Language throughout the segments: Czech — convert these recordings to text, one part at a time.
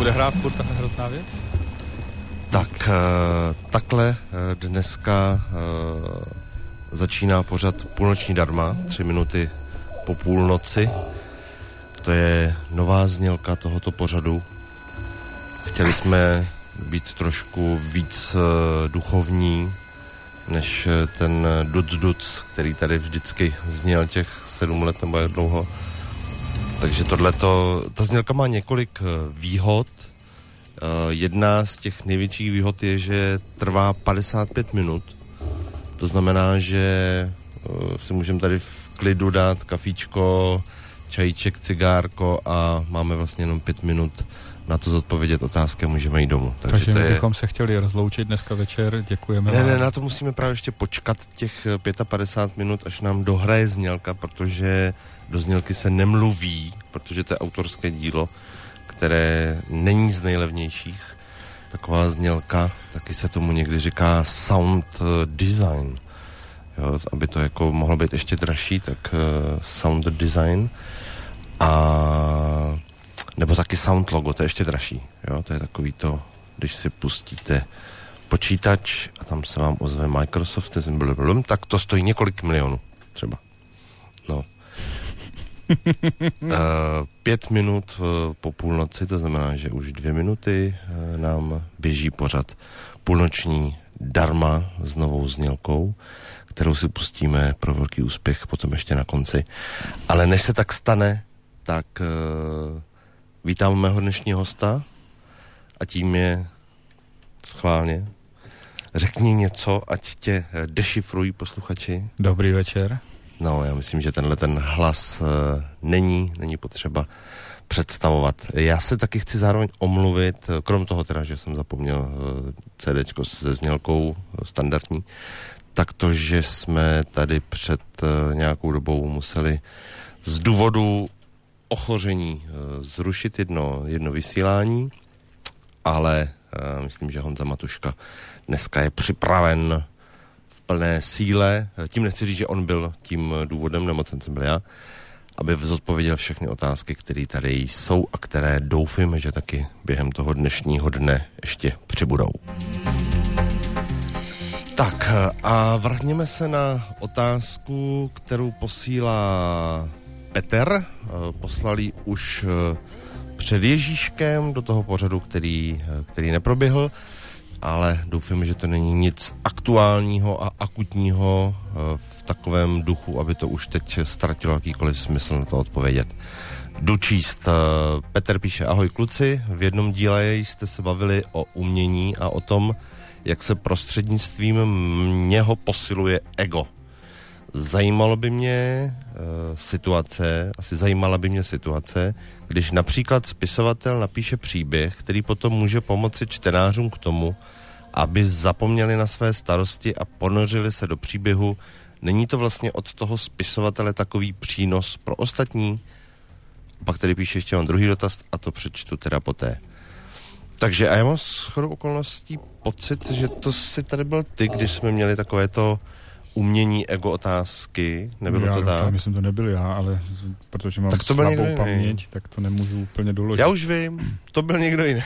bude hrát furt ta hrozná věc? Tak, takhle dneska začíná pořad Půlnoční darma, 3 minuty po půlnoci. To je nová znělka tohoto pořadu. Chtěli jsme být trošku víc duchovní, než ten duc, který tady vždycky zněl těch 7 let nebo jak dlouho. Takže ta znělka má několik výhod. Jedna z těch největších výhod je, že trvá 55 minut. To znamená, že si můžeme tady v klidu dát kafíčko, čajíček, cigárko a máme vlastně jenom 5 minut na to zodpovědět otázky a můžeme jít domů. Takže my bychom se chtěli rozloučit dneska večer, děkujeme vám. Ne, na to musíme právě ještě počkat těch 55 minut, až nám dohraje znělka, protože do znělky se nemluví, protože to je autorské dílo, které není z nejlevnějších. Taková znělka, taky se tomu někdy říká sound design. Jo, aby to jako mohlo být ještě dražší, tak sound design. A nebo taky sound logo, to je ještě dražší. Jo, to je takový to, když si pustíte počítač a tam se vám ozve Microsoft, tak to stojí několik milionů třeba. No. 5 minut po půlnoci, to znamená, že už 2 minuty nám běží pořad Půlnoční darma s novou znělkou, kterou si pustíme pro velký úspěch potom ještě na konci. Ale než se tak stane, tak vítám mého dnešního hosta a tím je schválně. Řekni něco, ať tě dešifrují posluchači. Dobrý večer. No, já myslím, že ten hlas není potřeba představovat. Já se taky chci zároveň omluvit, krom toho teda, že jsem zapomněl CDčko se znělkou standardní, tak to, že jsme tady před nějakou dobou museli z důvodu ochoření zrušit jedno vysílání, ale myslím, že Honza Matuška dneska je připraven v plné síle. Tím nechci říct, že on byl tím důvodem, nemocen jsem byl já, aby zodpověděl všechny otázky, které tady jsou a které doufíme, že taky během toho dnešního dne ještě přibudou. Tak a vrhněme se na otázku, kterou posílá Petr. Poslali už před Ježíškem do toho pořadu, který neproběhl, ale doufám, že to není nic aktuálního a akutního v takovém duchu, aby to už teď ztratilo jakýkoliv smysl na to odpovědět. Jdu číst. Petr píše: ahoj kluci, v jednom díle jste se bavili o umění a o tom, jak se prostřednictvím něho posiluje ego. Zajímala by mě situace, když například spisovatel napíše příběh, který potom může pomoci čtenářům k tomu, aby zapomněli na své starosti a ponořili se do příběhu. Není to vlastně od toho spisovatele takový přínos pro ostatní? Pak tady píše ještě mám druhý dotaz a to přečtu teda poté. Takže a já mám shodou okolností pocit, že to si tady byl ty, když jsme měli takovéto umění ego otázky, nebylo to tak? Já myslím, to nebyl já, ale protože mám slabou paměť, tak to nemůžu úplně doložit. Já už vím, to byl někdo jiný.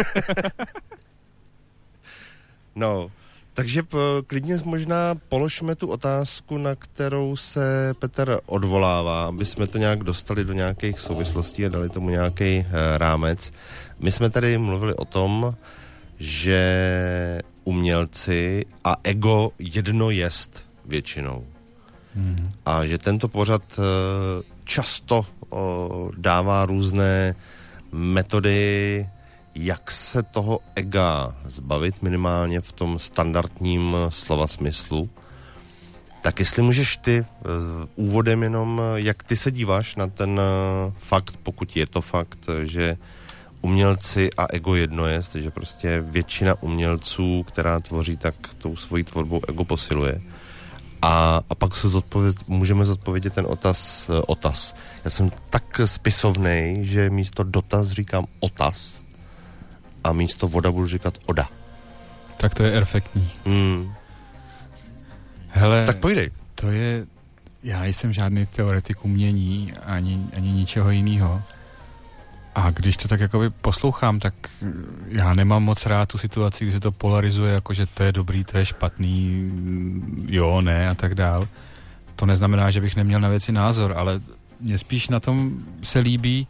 No, takže klidně možná položme tu otázku, na kterou se Petr odvolává, aby jsme to nějak dostali do nějakých souvislostí a dali tomu nějaký rámec. My jsme tady mluvili o tom, že umělci a ego jedno jest většinou. A že tento pořad často dává různé metody, jak se toho ega zbavit, minimálně v tom standardním slova smyslu. Tak jestli můžeš ty úvodem jenom, jak ty se díváš na ten fakt, pokud je to fakt, že umělci a ego jedno je, že prostě většina umělců, která tvoří, tak tou svojí tvorbou ego posiluje. A pak se můžeme zodpovědět ten otaz. Já jsem tak spisovnej, že místo dotaz říkám otaz a místo voda budu říkat oda. Tak to je perfektní. Hele, tak pojdej. To je, já nejsem žádný teoretik umění, ani ničeho jiného. A když to tak jakoby poslouchám, tak já nemám moc rád tu situaci, kdy se to polarizuje, jako že to je dobrý, to je špatný, jo, ne a tak dál. To neznamená, že bych neměl na věci názor, ale mně spíš na tom se líbí,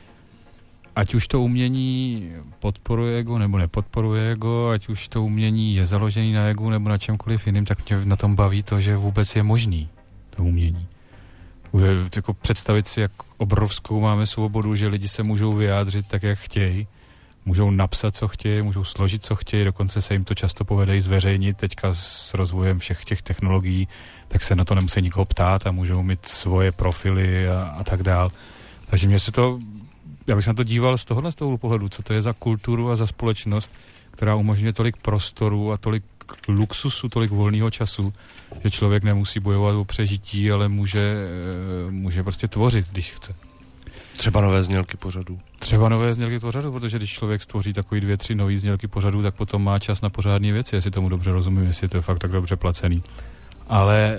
ať už to umění podporuje ego nebo nepodporuje ego, ať už to umění je založený na egu nebo na čemkoliv jiným, tak mě na tom baví to, že vůbec je možný to umění. Jako představit si, jak obrovskou máme svobodu, že lidi se můžou vyjádřit tak, jak chtějí, můžou napsat, co chtějí, můžou složit, co chtějí, dokonce se jim to často povede i zveřejnit. Teďka s rozvojem všech těch technologií, tak se na to nemusí nikoho ptát a můžou mít svoje profily a tak dál. Takže já bych se na to díval z tohohle pohledu, co to je za kulturu a za společnost, která umožňuje tolik prostoru a tolik luxusu, tolik volného času, že člověk nemusí bojovat o přežití, ale může prostě tvořit, když chce. Třeba nové znělky pořadů. Protože když člověk stvoří takový 2-3 nový znělky pořadů, tak potom má čas na pořádné věci, jestli tomu dobře rozumím, jestli to je fakt tak dobře placený. Ale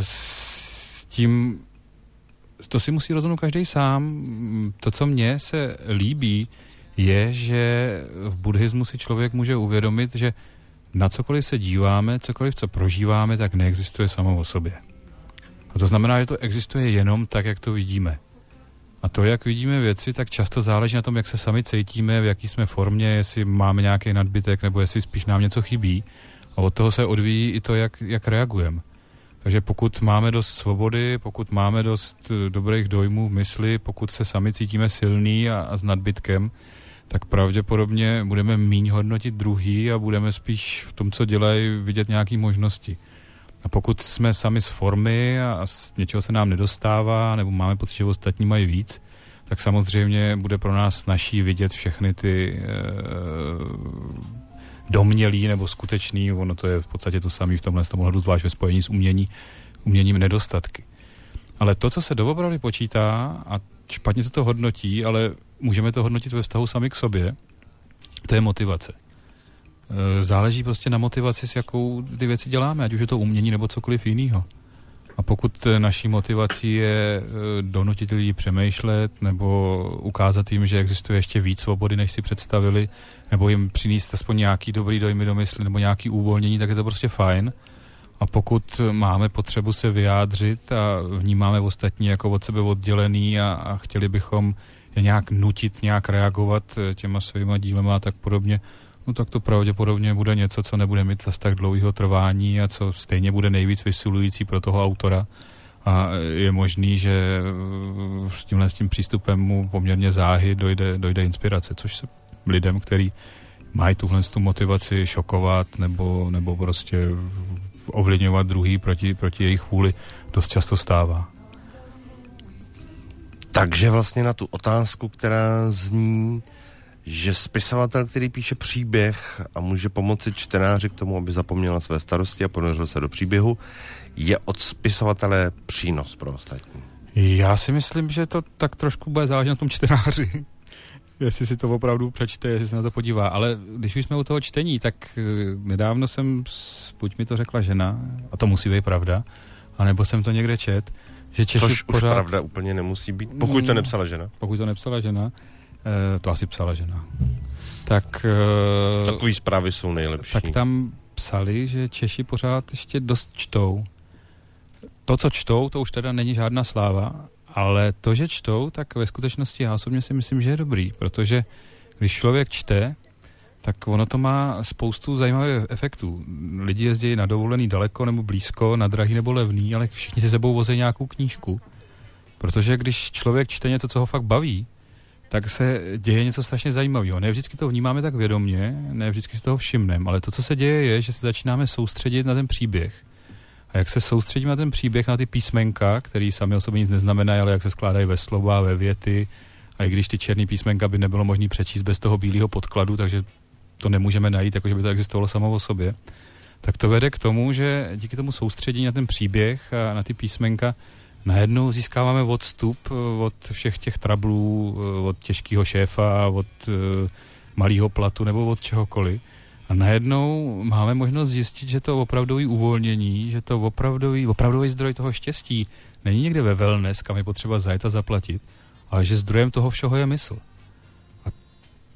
s tím to si musí rozhodnout každý sám. To, co mně se líbí, je, že v buddhismu si člověk může uvědomit, že na cokoliv se díváme, cokoliv, co prožíváme, tak neexistuje samo o sobě. A to znamená, že to existuje jenom tak, jak to vidíme. A to, jak vidíme věci, tak často záleží na tom, jak se sami cítíme, v jaký jsme formě, jestli máme nějaký nadbytek, nebo jestli spíš nám něco chybí. A od toho se odvíjí i to, jak reagujeme. Takže pokud máme dost svobody, pokud máme dost dobrých dojmů v mysli, pokud se sami cítíme silný a s nadbytkem, tak pravděpodobně budeme míň hodnotit druhý a budeme spíš v tom, co dělají, vidět nějaké možnosti. A pokud jsme sami z formy a z něčeho se nám nedostává, nebo máme pocit, že ostatní mají víc, tak samozřejmě bude pro nás snazší vidět všechny ty domnělý nebo skutečný, ono to je v podstatě to samé v tomhle ohledu, zvlášť ve spojení s uměním nedostatky. Ale to, co se doopravdy počítá, a špatně se to hodnotí, ale můžeme to hodnotit ve vztahu sami k sobě, to je motivace. Záleží prostě na motivaci, s jakou ty věci děláme, ať už je to umění nebo cokoliv jiného. A pokud naší motivací je donutit lidi přemýšlet nebo ukázat jim, že existuje ještě víc svobody, než si představili, nebo jim přinést aspoň nějaký dobrý dojmy do mysli nebo nějaký uvolnění, tak je to prostě fajn. A pokud máme potřebu se vyjádřit a vnímáme ostatní jako od sebe oddělený a chtěli bychom je nějak nutit, nějak reagovat těma svýma dílema a tak podobně, no tak to pravděpodobně bude něco, co nebude mít zase tak dlouhého trvání a co stejně bude nejvíc vysilující pro toho autora. A je možný, že s tím přístupem mu poměrně záhy dojde inspirace, což se lidem, který mají tuhle motivaci šokovat nebo prostě ovlivňovat druhý proti jejich vůli, dost často stává. Takže vlastně na tu otázku, která zní, že spisovatel, který píše příběh a může pomoci čtenáři k tomu, aby zapomněl na své starosti a ponořil se do příběhu, je od spisovatele přínos pro ostatní. Já si myslím, že to tak trošku bude záležet na tom čtenáři. Jestli si to opravdu přečte, jestli se na to podívá. Ale když už jsme u toho čtení, tak nedávno buď mi to řekla žena, a to musí být pravda, anebo jsem to někde čet, že Češi což pořád... už pravda úplně nemusí být, pokud to nepsala žena. Pokud to nepsala žena, to asi psala žena. Tak... Takový zprávy jsou nejlepší. Tak tam psali, že Češi pořád ještě dost čtou. To, co čtou, to už teda není žádná sláva, ale to, že čtou, tak ve skutečnosti já osobně si myslím, že je dobrý, protože když člověk čte, tak ono to má spoustu zajímavých efektů. Lidi jezdí na dovolený daleko nebo blízko, na drahý nebo levný, ale všichni si sebou vozí nějakou knížku. Protože když člověk čte něco, co ho fakt baví, tak se děje něco strašně zajímavého. Ne vždycky to vnímáme tak vědomě, ne vždycky si toho všimneme, ale to, co se děje, je, že se začínáme soustředit na ten příběh. A jak se soustředíme na ten příběh, na ty písmenka, který sami o sobě nic neznamenají, ale jak se skládají ve slova, ve věty, a i když ty černý písmenka by nebylo možné přečíst bez toho bílého podkladu, takže to nemůžeme najít, jakože by to existovalo samo o sobě, tak to vede k tomu, že díky tomu soustředění na ten příběh a na ty písmenka najednou získáváme odstup od všech těch trablů, od těžkého šéfa, od malého platu nebo od čehokoliv. A najednou máme možnost zjistit, že to opravdový uvolnění, že to opravdový zdroj toho štěstí není někde ve wellness, kam je potřeba zajet a zaplatit, ale že zdrojem toho všeho je mysl.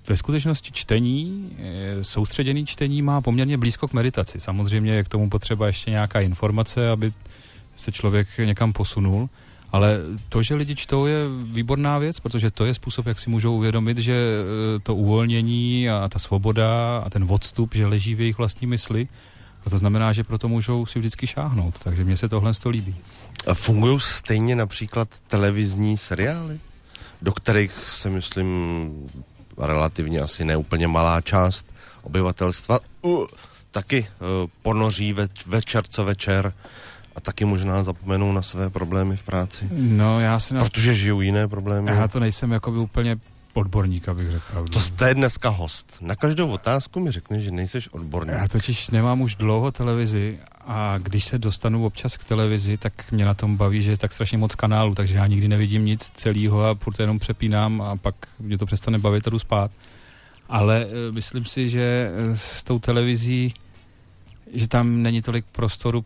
ve skutečnosti čtení, soustředěný čtení má poměrně blízko k meditaci. Samozřejmě je k tomu potřeba ještě nějaká informace, aby se člověk někam posunul, ale to, že lidi čtou, je výborná věc, protože to je způsob, jak si můžou uvědomit, že to uvolnění a ta svoboda a ten odstup, že leží v jejich vlastní mysli, a to znamená, že proto můžou si vždycky šáhnout. Takže mně se tohle líbí. A fungují stejně například televizní seriály, do kterých se, myslím, relativně asi neúplně malá část obyvatelstva taky ponoří večer co večer a taky možná zapomenou na své problémy v práci. No, protože žijou jiné problémy. Já to nejsem jakoby úplně odborník, abych řekl pravdu. To je dneska host. Na každou otázku mi řekne, že nejseš odborník. Já totiž nemám už dlouho televizi a když se dostanu občas k televizi, tak mě na tom baví, že je tak strašně moc kanálů, takže já nikdy nevidím nic celého a furt jenom přepínám a pak mě to přestane bavit a jdu spát. Ale myslím si, že s tou televizí, že tam není tolik prostoru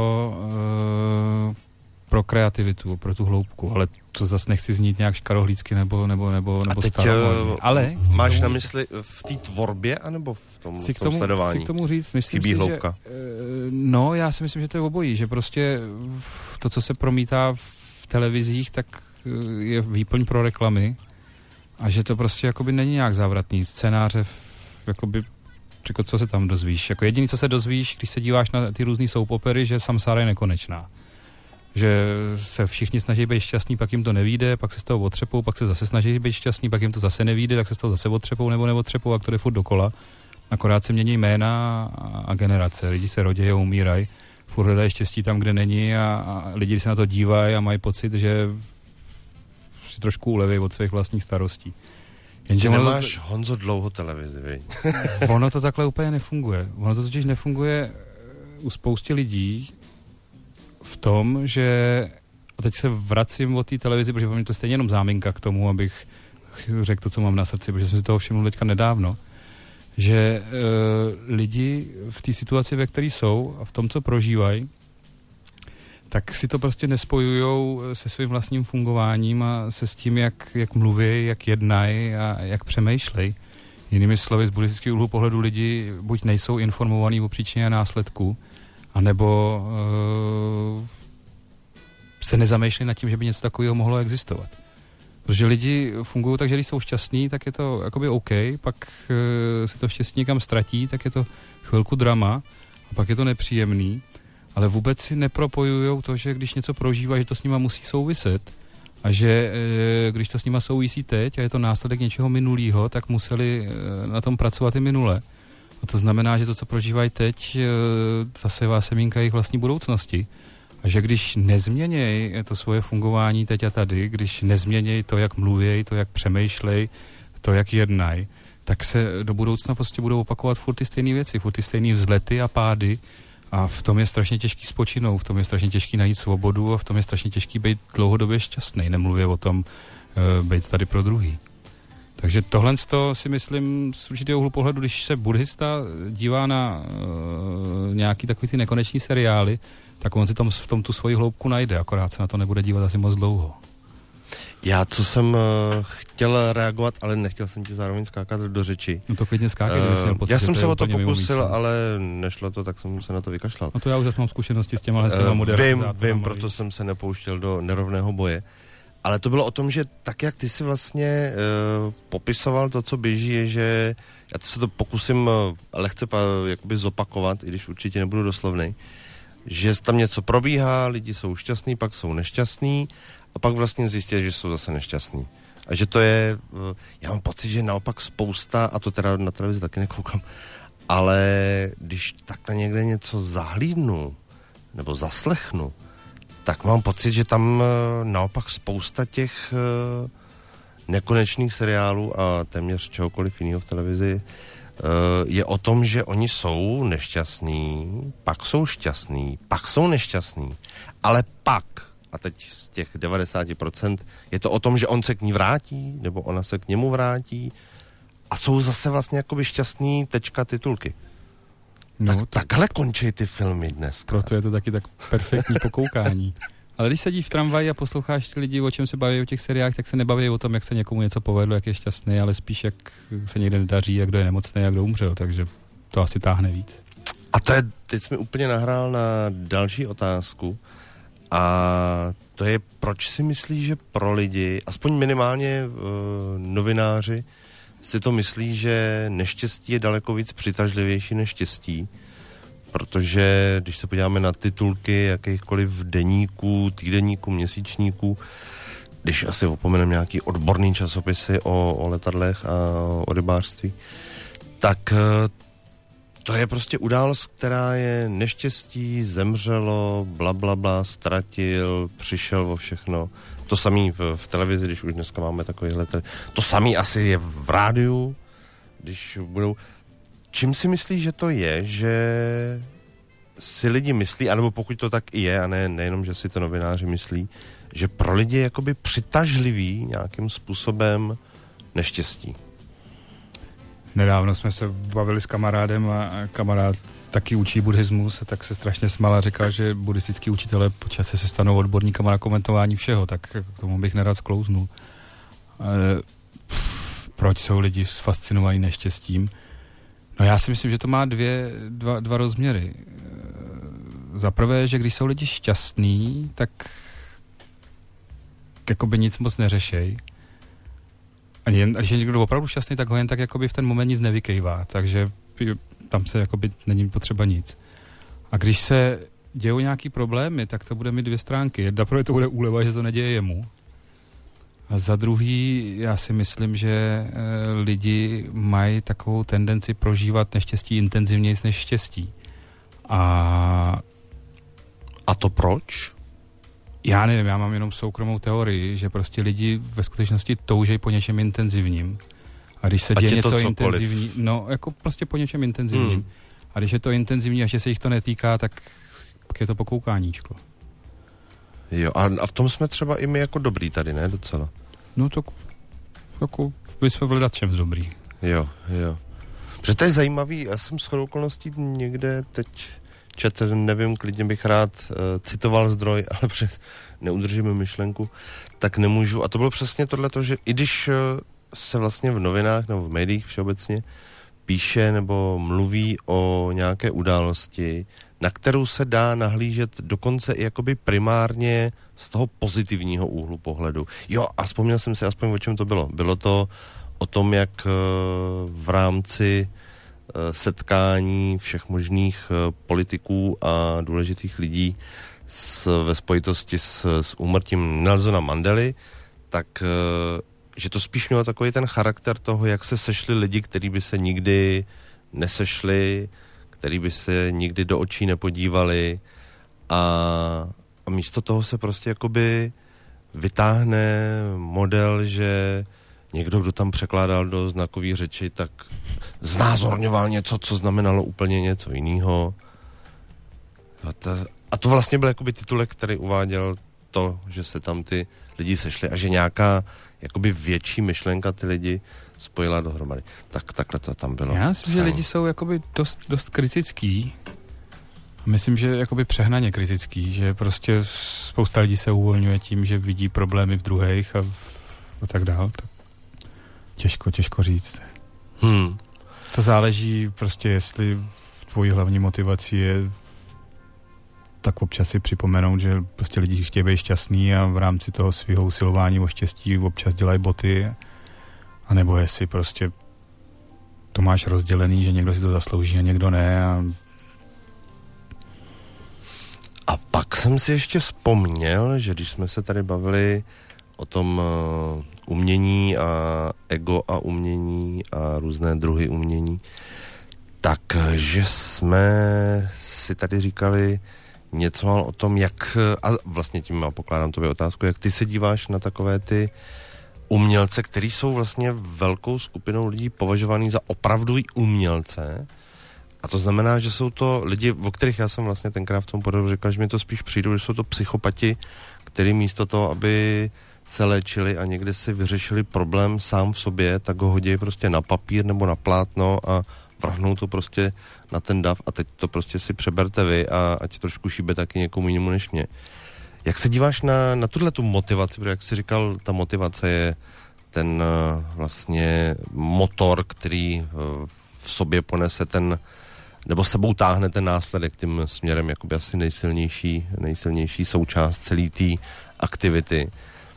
pro kreativitu, pro tu hloubku, ale to zase nechci znít nějak škarohlícky nebo staromodně. Ale máš na mysli v té tvorbě, anebo v tom sledování? Chci k tomu říct, myslím chybí si, hloubka. No, já si myslím, že to je obojí, že prostě to, co se promítá v televizích, tak je výplň pro reklamy a že to prostě jakoby není nějak závratný. Scénáře, jakoby, co se tam dozvíš? Jako jediný, co se dozvíš, když se díváš na ty různý soap opery, že samsára je nekonečná. Že se všichni snaží být šťastní, pak jim to nevyjde, pak se z toho otřepou, pak se zase snaží být šťastní, pak jim to zase nevyjde, tak se z toho zase otřepou nebo neotřepou, a to jde furt dokola. Akorát se mění jména a generace. Lidi se rodí a umírají, furt hledají štěstí tam, kde není a lidi se na to dívají a mají pocit, že si trošku uleví od svých vlastních starostí. Jenže nemáš, Honzo, dlouho televizi, viď? Ono to takhle úplně nefunguje. Ono to totiž nefunguje u spousty lidí v tom, že a teď se vracím od té televizi, protože pro mě to je stejně jenom záminka k tomu, abych řekl to, co mám na srdci, protože jsem si toho všiml teďka nedávno, že lidi v té situaci, ve které jsou a v tom, co prožívají, tak si to prostě nespojujou se svým vlastním fungováním a se s tím, jak mluví, jak jednají a jak přemýšlejí. Jinými slovy, z buddhistického úhlu pohledu lidi buď nejsou informovaní o příčině a následku, anebo se nezamýšlí nad tím, že by něco takového mohlo existovat. Protože lidi fungují tak, že když jsou šťastní, tak je to jakoby OK, pak se to štěstí někam ztratí, tak je to chvilku drama a pak je to nepříjemný, ale vůbec si nepropojujou to, že když něco prožívá, že to s nima musí souviset a že když to s nima souvisí teď a je to následek něčeho minulého, tak museli na tom pracovat i minule. A to znamená, že to, co prožívají teď, zasevá semínka jejich vlastní budoucnosti. A že když nezměnějí to svoje fungování teď a tady, když nezměnějí to, jak mluví, to, jak přemýšlej, to, jak jednají, tak se do budoucna prostě budou opakovat furt ty stejné věci, furt ty stejné vzlety a pády. A v tom je strašně těžký spočinout, v tom je strašně těžký najít svobodu a v tom je strašně těžký být dlouhodobě šťastný, nemluvě o tom být tady pro druhý. Takže tohle si myslím z určitého úhlu pohledu, když se buddhista dívá na nějaký takový ty nekoneční seriály, tak on si v tom tu svoji hloubku najde, akorát se na to nebude dívat asi moc dlouho. Já, co jsem chtěl reagovat, ale nechtěl jsem ti zároveň skákat do řeči. No to klidně skákej, kdyby měl pocit, já jsem se o to pokusil, ale nešlo to, tak jsem se na to vykašlal. No to já už mám zkušenosti s těma Vím, proto jsem se nepouštěl do nerovného boje. Ale to bylo o tom, že tak, jak ty si vlastně popisoval to, co běží, je, že já se to pokusím lehce jakoby zopakovat, i když určitě nebudu doslovnej, že tam něco probíhá, lidi jsou šťastní, pak jsou nešťastní a pak vlastně zjistí, že jsou zase nešťastní. A že to je, já mám pocit, že naopak spousta, a to teda na televizi taky nekoukám, ale když takhle někde něco zahlídnu nebo zaslechnu, tak mám pocit, že tam naopak spousta těch nekonečných seriálů a téměř čehokoliv jiného v televizi je o tom, že oni jsou nešťastní, pak jsou šťastní, pak jsou nešťastní, ale pak, a teď z těch 90% je to o tom, že on se k ní vrátí, nebo ona se k němu vrátí a jsou zase vlastně jakoby šťastný titulky. No, takhle končí ty filmy dnes. Proto je to taky tak perfektní pokoukání. Ale když sedíš v tramvaji a posloucháš ty lidi, o čem se baví o těch seriách, tak se nebaví o tom, jak se někomu něco povedlo, jak je šťastný, ale spíš jak se někde nedaří, jak kdo je nemocný, jak kdo umřel, takže to asi táhne víc. A teď jsi mi úplně nahrál na další otázku a to je, proč si myslíš, že pro lidi, aspoň minimálně novináři, si to myslí, že neštěstí je daleko víc přitažlivější než štěstí, protože když se podíváme na titulky jakýchkoliv deníků, týdeníků, měsíčníků, když asi opomeneme nějaký odborný časopisy o letadlech a o rybářství, tak to je prostě událost, která je neštěstí, zemřelo, blablabla, ztratil, přišel o všechno. To samý v televizi, když už dneska máme takovýhle... To samý asi je v rádiu, když budou... Čím si myslíš, že to je, že si lidi myslí, anebo pokud to tak i je, a nejenom, že si to novináři myslí, že pro lidi je jakoby přitažlivý nějakým způsobem neštěstí? Nedávno jsme se bavili s kamarádem a kamarád taky učí buddhismus, tak se strašně smál a říkal, že buddhistický učitelé po čase se stanou odborníkama na komentování všeho, tak k tomu bych nerad sklouznul. Proč jsou lidi fascinovaní neštěstím? No já si myslím, že to má dva rozměry. Za prvé, že když jsou lidi šťastní, tak jakoby nic moc neřešej. A když je někdo opravdu šťastný, tak ho jen tak jakoby v ten moment nic nevykejvá, takže tam se jakoby není potřeba nic. A když se dějou nějaký problémy, tak to bude mít 2 stránky. Jedna prvé to bude úleva, že to neděje jemu. A za druhý, já si myslím, že lidi mají takovou tendenci prožívat neštěstí intenzivněji než štěstí. A to proč? Já nevím, já mám jenom soukromou teorii, že prostě lidi ve skutečnosti toužejí po něčem intenzivním. A když se děje něco intenzivní, no jako prostě po něčem intenzivním. A když je to intenzivní a že se jich to netýká, tak je to pokoukáníčko. Jo, a v tom jsme třeba i my jako dobrý tady, ne? Docela. No to jako by jsme byli čem dobrý. Jo. Protože to je zajímavý, já jsem shodou okolností někde teď četl, nevím, klidně bych rád citoval zdroj, ale přes neudržíme myšlenku, tak nemůžu. A to bylo přesně tohleto, že i když se vlastně v novinách nebo v médiích všeobecně píše nebo mluví o nějaké události, na kterou se dá nahlížet dokonce i jakoby primárně z toho pozitivního úhlu pohledu. Jo, a vzpomněl jsem si aspoň, o čem to bylo. Bylo to o tom, jak v rámci setkání všech možných politiků a důležitých lidí ve spojitosti s úmrtím Nelsona Mandely, tak že to spíš mělo takový ten charakter toho, jak se sešli lidi, kteří by se nikdy nesešli, který by se nikdy do očí nepodívali a místo toho se prostě jakoby vytáhne model, že někdo, kdo tam překládal do znakové řeči, tak znázorňoval něco, co znamenalo úplně něco jiného. A to vlastně byl jakoby titulek, který uváděl to, že se tam ty lidi sešli a že nějaká jakoby větší myšlenka ty lidi spojila dohromady. Tak takhle to tam bylo. Já myslím, že lidi jsou jakoby dost kritický. Myslím, že jakoby přehnaně kritický, že prostě spousta lidí se uvolňuje tím, že vidí problémy v druhých a tak dál. Tak těžko říct. To záleží prostě, jestli tvojí hlavní motivací je tak občas si připomenout, že prostě lidi chtějí být šťastný a v rámci toho svého usilování o štěstí občas dělají boty, anebo jestli prostě to máš rozdělený, že někdo si to zaslouží a někdo ne. A pak jsem si ještě vzpomněl, že když jsme se tady bavili o tom umění a ego a umění a různé druhy umění, takže jsme si tady říkali něco o tom, jak, a vlastně tím pokládám tobě otázku, jak ty se díváš na takové ty umělce, který jsou vlastně velkou skupinou lidí považovaný za opravdový umělce. A to znamená, že jsou to lidi, o kterých já jsem vlastně tenkrát v tom pořadu říkal, že mi to spíš přijde, že jsou to psychopati, který místo toho, aby se léčili a někde si vyřešili problém sám v sobě, tak ho hodí prostě na papír nebo na plátno a vrhnou to prostě na ten dav a teď to prostě si přeberte vy a ať trošku šíbe taky někomu jinému než mě. Jak se díváš na tuhletu motivaci, protože jak jsi říkal, ta motivace je ten vlastně motor, který v sobě ponese nebo sebou táhne ten následek tím směrem, jakoby asi nejsilnější součást celé té aktivity.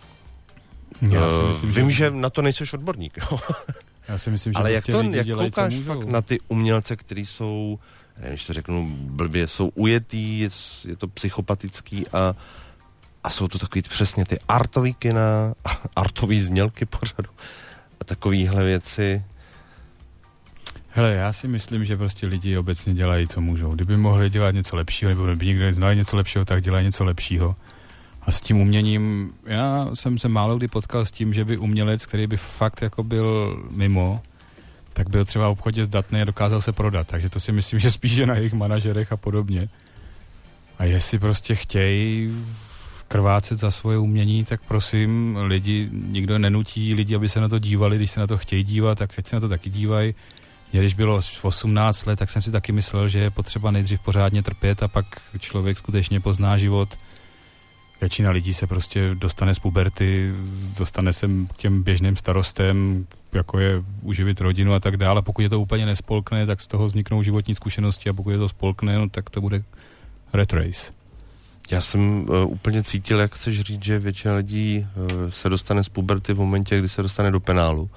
Vím, že na to nejseš odborník. Já si myslím, že ale prostě jak dělají, koukáš fakt na ty umělce, kteří jsou, nevím, když to řeknu blbě, jsou ujetý, je to psychopatický a jsou to takový přesně ty artový kina, artový znělky pořadu a takovýhle věci. Hele, já si myslím, že prostě lidi obecně dělají, co můžou. Kdyby mohli dělat něco lepšího, nebo by někdo znali něco lepšího, tak dělají něco lepšího. A s tím uměním, já jsem se málo kdy potkal s tím, že by umělec, který by fakt jako byl mimo, tak byl třeba v obchodě zdatný a dokázal se prodat. Takže to si myslím, že spíše na jejich manažerech a podobně. A jestli prostě chtějí krvácet za svoje umění, tak prosím, nikdo nenutí lidi, aby se na to dívali, když se na to chtějí dívat, tak ať se na to taky dívají. Když bylo 18 let, tak jsem si taky myslel, že je potřeba nejdřív pořádně trpět a pak člověk skutečně pozná život. Většina lidí se prostě dostane z puberty, dostane se k těm běžným starostem, jako je uživit rodinu a tak dále. Pokud je to úplně nespolkne, tak z toho vzniknou životní zkušenosti a pokud je to spolkne, no, tak to bude rat race. Já jsem úplně cítil, jak chceš říct, že většina lidí se dostane z puberty v momentě, kdy se dostane do penálu.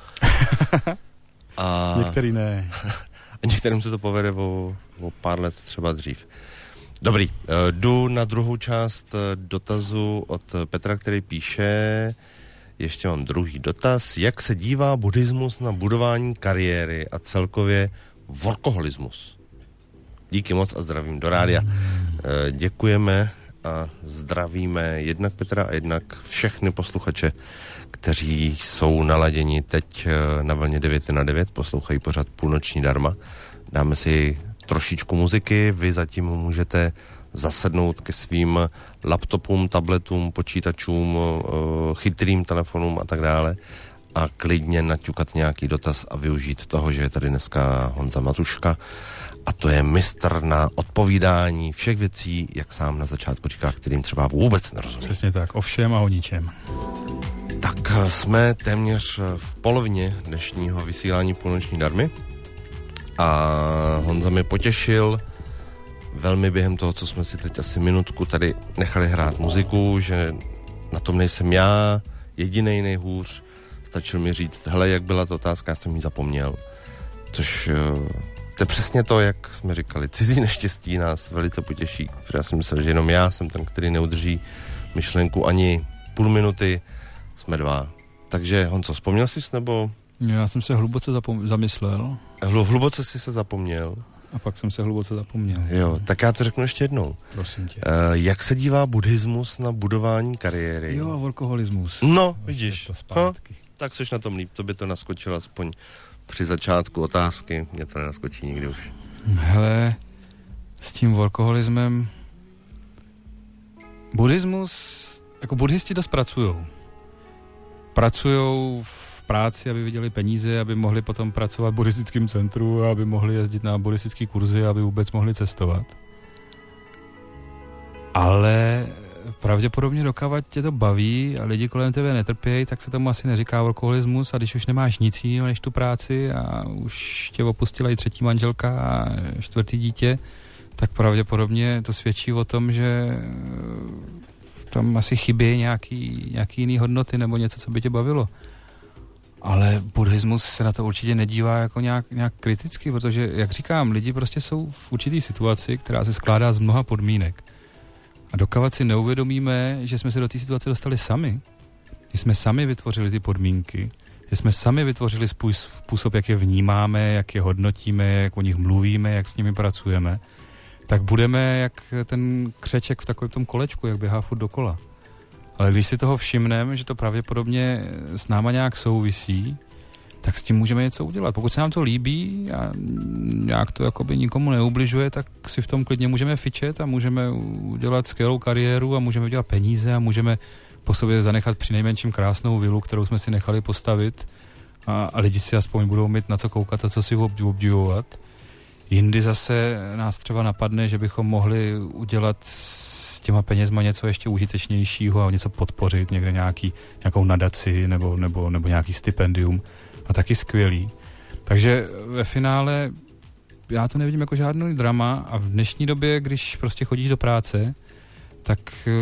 A některý ne. A některým se to povede o pár let třeba dřív. Dobrý, jdu na druhou část dotazu od Petra, který píše, ještě mám druhý dotaz, jak se dívá buddhismus na budování kariéry a celkově workoholismus? Díky moc a zdravím do rádia. Děkujeme a zdravíme jednak Petra a jednak všechny posluchače, kteří jsou naladěni teď na vlně 9/9, poslouchají pořád Půlnoční darma. Dáme si trošičku muziky, vy zatím můžete zasednout ke svým laptopům, tabletům, počítačům, chytrým telefonům a tak dále a klidně naťukat nějaký dotaz a využít toho, že je tady dneska Honza Matuška a to je mistr na odpovídání všech věcí, jak sám na začátku říká, kterým třeba vůbec nerozumí. Přesně tak, o všem a o ničem. Tak jsme téměř v polovině dnešního vysílání Půlnoční darmy a Honza mě potěšil velmi během toho, co jsme si teď asi minutku tady nechali hrát muziku, že na tom nejsem já jedinej nejhůř, stačil mi říct, hele, jak byla ta otázka, já jsem ji zapomněl, což to je přesně to, jak jsme říkali, cizí neštěstí nás velice potěší, protože já jsem myslel, že jenom já jsem ten, který neudrží myšlenku ani půl minuty, jsme dva. Takže Honzo, vzpomněl jsi nebo? Já jsem se hluboce zamyslel. Hluboce jsi se zapomněl. A pak jsem se hluboce zapomněl. Jo, tak já to řeknu ještě jednou. Prosím tě. Jak se dívá buddhismus na budování kariéry? Jo, workoholismus. No, vidíš. Tak seš na tom líp, to by to naskočilo aspoň při začátku otázky. Mě to nenaskočí nikdy už. Hele, s tím workoholismem buddhismus, jako buddhisti dost pracujou v práci, aby viděli peníze, aby mohli potom pracovat v buddhistickém centru, aby mohli jezdit na buddhistické kurzy, aby vůbec mohli cestovat. Ale pravděpodobně dokávat tě to baví a lidi kolem tebe netrpějí, tak se tomu asi neříká workoholismus a když už nemáš nic jiného než tu práci a už tě opustila i třetí manželka a čtvrtý dítě, tak pravděpodobně to svědčí o tom, že tam asi chybí nějaký jiný hodnoty nebo něco, co by tě bavilo. Ale buddhismus se na to určitě nedívá jako nějak kriticky, protože, jak říkám, lidi prostě jsou v určitý situaci, která se skládá z mnoha podmínek. A dokávat si neuvědomíme, že jsme se do té situace dostali sami, že jsme sami vytvořili ty podmínky, že jsme sami vytvořili způsob, jak je vnímáme, jak je hodnotíme, jak o nich mluvíme, jak s nimi pracujeme, tak budeme jak ten křeček v takovém tom kolečku, jak běhá furt dokola. Ale když si toho všimneme, že to pravděpodobně s náma nějak souvisí, tak s tím můžeme něco udělat. Pokud se nám to líbí a nějak to jakoby nikomu neubližuje, tak si v tom klidně můžeme fičet a můžeme udělat skvělou kariéru a můžeme udělat peníze a můžeme po sobě zanechat přinejmenším krásnou vilu, kterou jsme si nechali postavit a lidi si aspoň budou mít na co koukat a co si obdivovat. Jindy zase nás třeba napadne, že bychom mohli udělat z těma penězma něco ještě užitečnějšího a něco podpořit, někde nějakou nadaci nebo nějaký stipendium a taky skvělý. Takže ve finále já to nevidím jako žádný drama a v dnešní době, když prostě chodíš do práce, tak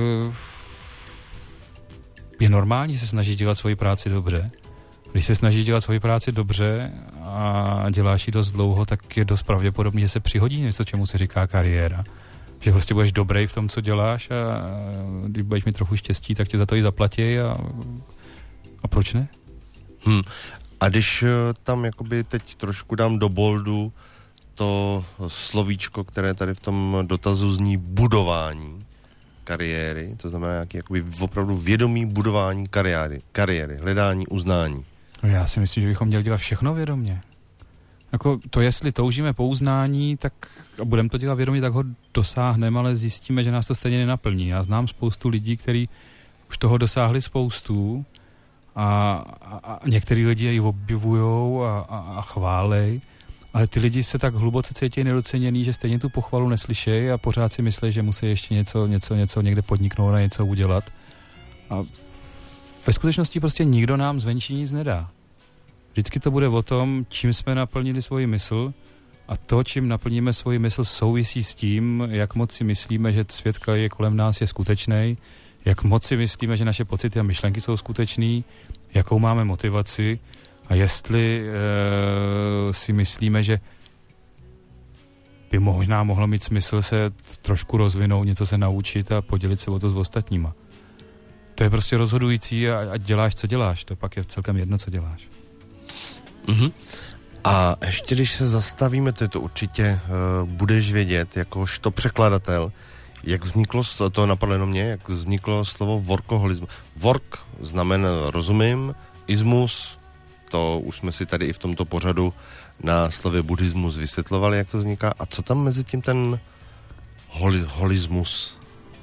je normální se snažit dělat svoji práci dobře. Když se snažíš dělat svoji práci dobře a děláš ji dost dlouho, tak je dost pravděpodobný, že se přihodí něco, čemu se říká kariéra. Že prostě budeš dobrý v tom, co děláš a když budeš mít trochu štěstí, tak tě za to i zaplatí a proč ne? A když tam jakoby teď trošku dám do boldu to slovíčko, které tady v tom dotazu zní budování kariéry, to znamená nějaký jakoby opravdu vědomý budování kariéry, hledání, uznání. Já si myslím, že bychom měli dělat všechno vědomě. Jako to, jestli toužíme po uznání, tak a budeme to dělat vědomě, tak ho dosáhneme, ale zjistíme, že nás to stejně nenaplní. Já znám spoustu lidí, kteří už toho dosáhli spoustu a některý lidi jej objevujou a chválej, ale ty lidi se tak hluboce cítí nedoceněný, že stejně tu pochvalu neslyšejí a pořád si myslí, že musí ještě něco někde podniknout a něco udělat. A ve skutečnosti prostě nikdo nám zvenčí nic nedá. Vždycky to bude o tom, čím jsme naplnili svoji mysl a to, čím naplníme svoji mysl, souvisí s tím, jak moc si myslíme, že svět, který je kolem nás, je skutečný, jak moc si myslíme, že naše pocity a myšlenky jsou skutečný, jakou máme motivaci a jestli si myslíme, že by možná mohlo mít smysl se trošku rozvinout, něco se naučit a podělit se o to s ostatníma. To je prostě rozhodující a děláš, co děláš. To pak je celkem jedno, co děláš. Mm-hmm. A ještě když se zastavíme, to určitě budeš vědět, jakožto překladatel, jak vzniklo, to napadlo jenom mě, jak vzniklo slovo workoholismus. Work znamená, rozumím, ismus, to už jsme si tady i v tomto pořadu na slově buddhismus vysvětlovali, jak to vzniká. A co tam mezi tím ten holismus?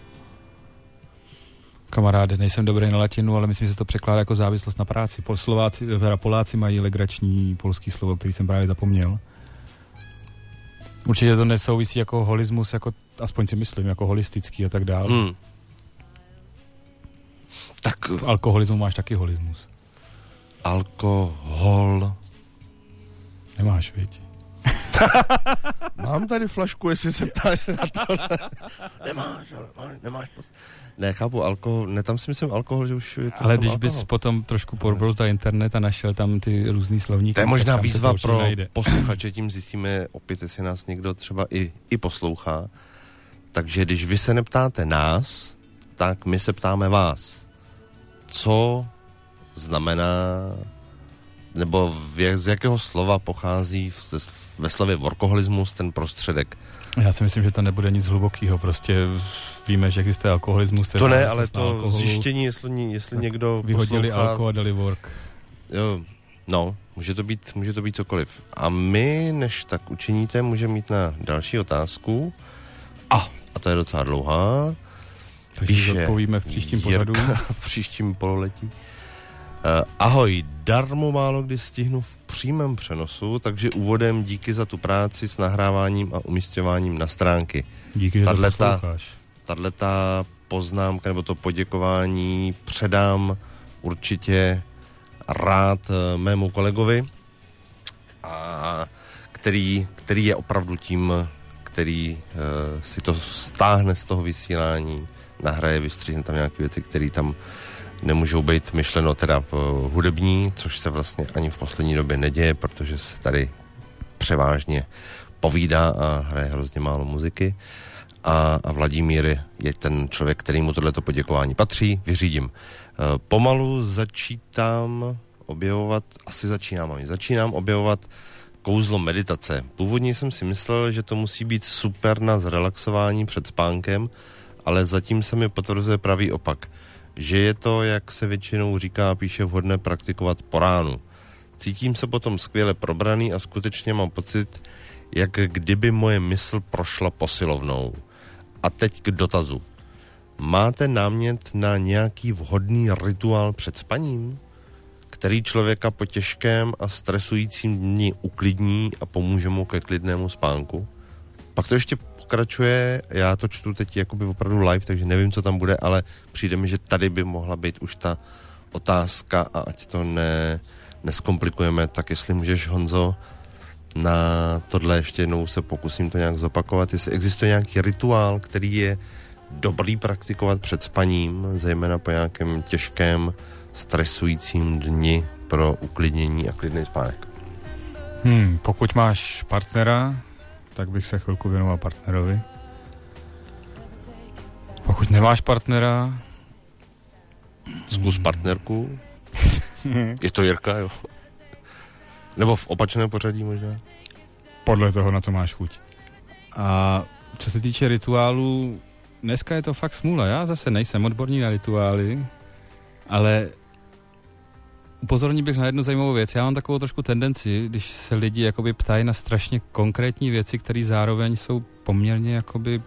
Kamaráde, nejsem dobrý na latinu, ale myslím, že se to překládá jako závislost na práci. Poláci mají legrační polský slovo, který jsem právě zapomněl. Určitě to nesouvisí jako holismus, jako, aspoň si myslím, jako holistický a tak dále. Tak v alkoholismu máš taky holismus. Alkohol. Nemáš, viď? Mám tady flašku, jestli se ptáš na to. Nemáš, ale nemáš. Ne, chápu, alkohol, ne, tam si myslím alkohol, že už je to. Ale když bys potom trošku probral internet a našel tam ty různý slovníky. To je možná výzva pro posluchače, tím zjistíme opět, jestli nás někdo třeba i poslouchá. Takže když vy se neptáte nás, tak my se ptáme vás. Co znamená, nebo z jakého slova pochází ve slově workoholismus ten prostředek? Já si myslím, že to nebude nic hlubokého, prostě víme, že existuje alkoholismus. To ne, ale to zjištění, jestli někdo vyhodili alko a dali work. Jo, no, může to být cokoliv. A my, než tak učiníte, můžeme mít na další otázku. A to je docela dlouhá. Takže odpovíme v příštím pořadu. V příštím pololetí. Ahoj, darmo málo kdy stihnu v přímém přenosu, takže úvodem díky za tu práci s nahráváním a umísťováním na stránky. Díky, že to posloucháš. Tato poznámka nebo to poděkování předám určitě rád mému kolegovi, který je opravdu tím, který si to stáhne z toho vysílání, nahraje, vystřihne tam nějaké věci, které tam nemůžou být myšleno teda hudební, což se vlastně ani v poslední době neděje, protože se tady převážně povídá a hraje hrozně málo muziky. A Vladimír je ten člověk, kterýmu tohleto poděkování patří. Vyřídím. Pomalu začínám objevovat kouzlo meditace. Původně jsem si myslel, že to musí být super na zrelaxování před spánkem, ale zatím se mi potvrzuje pravý opak. Že je to, jak se většinou říká, píše, vhodné praktikovat po ránu. Cítím se potom skvěle probraný a skutečně mám pocit, jak kdyby moje mysl prošla posilovnou. A teď k dotazu. Máte námět na nějaký vhodný rituál před spaním, který člověka po těžkém a stresujícím dni uklidní a pomůže mu ke klidnému spánku? Pak to ještě pokračuje, já to čtu teď jakoby opravdu live, takže nevím, co tam bude, ale přijde mi, že tady by mohla být už ta otázka a ať to neskomplikujeme, tak jestli můžeš, Honzo, na tohle ještě jednou se pokusím to nějak zopakovat, jestli existuje nějaký rituál, který je dobrý praktikovat před spaním, zejména po nějakém těžkém, stresujícím dni pro uklidnění a klidný spánek. Pokud máš partnera, tak bych se chvilku věnoval partnerovi. Pokud nemáš partnera... Zkus partnerku. Je to Jirka, jo? Nebo v opačném pořadí možná? Podle toho, na co máš chuť. A co se týče rituálů, dneska je to fakt smůla. Já zase nejsem odborný na rituály, ale upozornil bych na jednu zajímavou věc. Já mám takovou trošku tendenci, když se lidi jakoby ptají na strašně konkrétní věci, které zároveň jsou poměrně jakoby...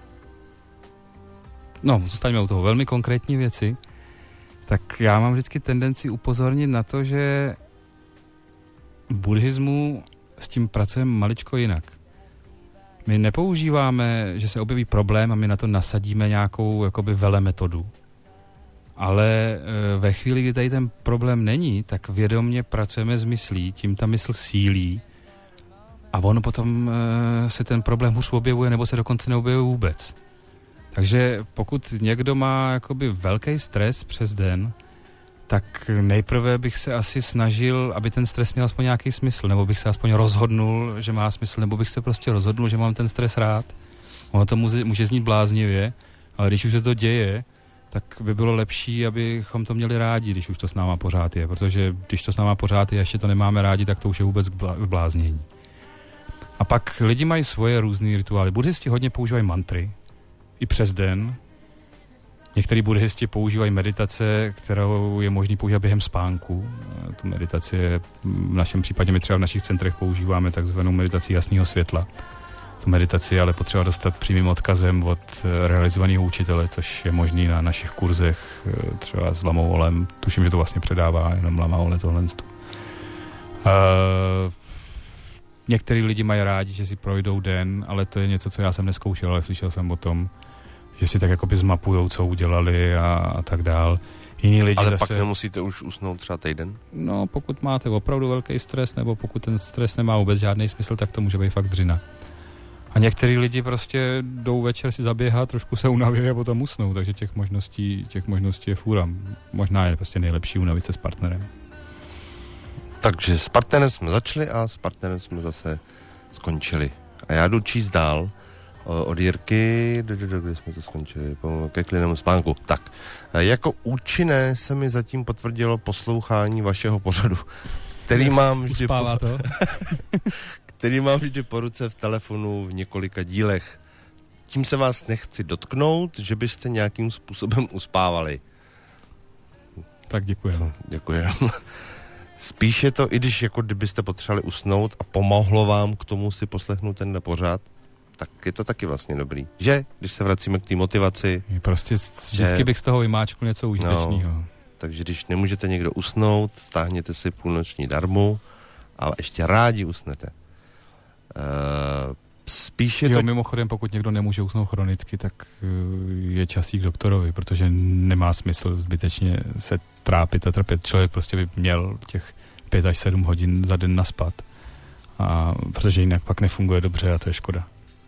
No, zůstaňme u toho. Velmi konkrétní věci. Tak já mám vždycky tendenci upozornit na to, že v buddhismu s tím pracujeme maličko jinak. My nepoužíváme, že se objeví problém a my na to nasadíme nějakou jakoby velemetodu. Ale ve chvíli, kdy tady ten problém není, tak vědomě pracujeme s myslí, tím ta mysl sílí a ono potom se ten problém hůř objevuje nebo se dokonce neobjevuje vůbec. Takže pokud někdo má jakoby velký stres přes den, tak nejprve bych se asi snažil, aby ten stres měl aspoň nějaký smysl, nebo bych se aspoň rozhodnul, že má smysl, nebo bych se prostě rozhodnul, že mám ten stres rád. Ono to může znít bláznivě, ale když už se to děje, tak by bylo lepší, abychom to měli rádi, když už to s náma pořád je, protože když to s náma pořád je a ještě to nemáme rádi, tak to už je vůbec k bláznění. A pak lidi mají svoje různý rituály. Buddhisti hodně používají mantry, i přes den. Některý buddhisti používají meditace, kterou je možný používat během spánku. Tu meditaci je, v našem případě my třeba v našich centrech používáme takzvanou meditaci jasného světla. Tu meditaci ale potřeba dostat přímým odkazem od realizovaného učitele, což je možný na našich kurzech, třeba s Lamou Olem. Tuším, že to vlastně předává jenom Lama Ole tohle. Některý lidi mají rádi, že si projdou den, ale to je něco, co já jsem nezkoušel, ale slyšel jsem o tom, že si tak jakoby zmapujou, co udělali a tak dál. Jiní lidi ale zase... pak nemusíte už usnout třeba týden? No, pokud máte opravdu velký stres, nebo pokud ten stres nemá vůbec žádný smysl, tak to může být fakt dřina. A některý lidi prostě jdou večer si zaběhat, trošku se unaví a potom usnou, takže těch možností je fůra. Možná je prostě nejlepší unavit se s partnerem. Takže s partnerem jsme začali a s partnerem jsme zase skončili. A já jdu číst dál od Jirky, kde jsme to skončili, ke klidnému spánku. Tak, jako účinné se mi zatím potvrdilo poslouchání vašeho pořadu, který mám vždy který mám vždy po ruce v telefonu v několika dílech. Tím se vás nechci dotknout, že byste nějakým způsobem uspávali. Tak děkujeme. Děkujeme. Spíš je to, i když jako kdybyste potřebovali usnout a pomohlo vám k tomu si poslechnout tenhle pořad, tak je to taky vlastně dobrý. Že? Když se vracíme k té motivaci. Prostě vždycky bych z toho vymáčkl něco užitečného. No, takže když nemůžete někdo usnout, stáhněte si půlnoční darmu a ještě rádi usnete. Spíš je to... Mimochodem, pokud někdo nemůže usnout chronicky, tak je čas jít k doktorovi, protože nemá smysl zbytečně se trápit a trpět. Člověk prostě by měl těch 5 až 7 hodin za den naspat. A protože jinak pak nefunguje dobře a to je škoda.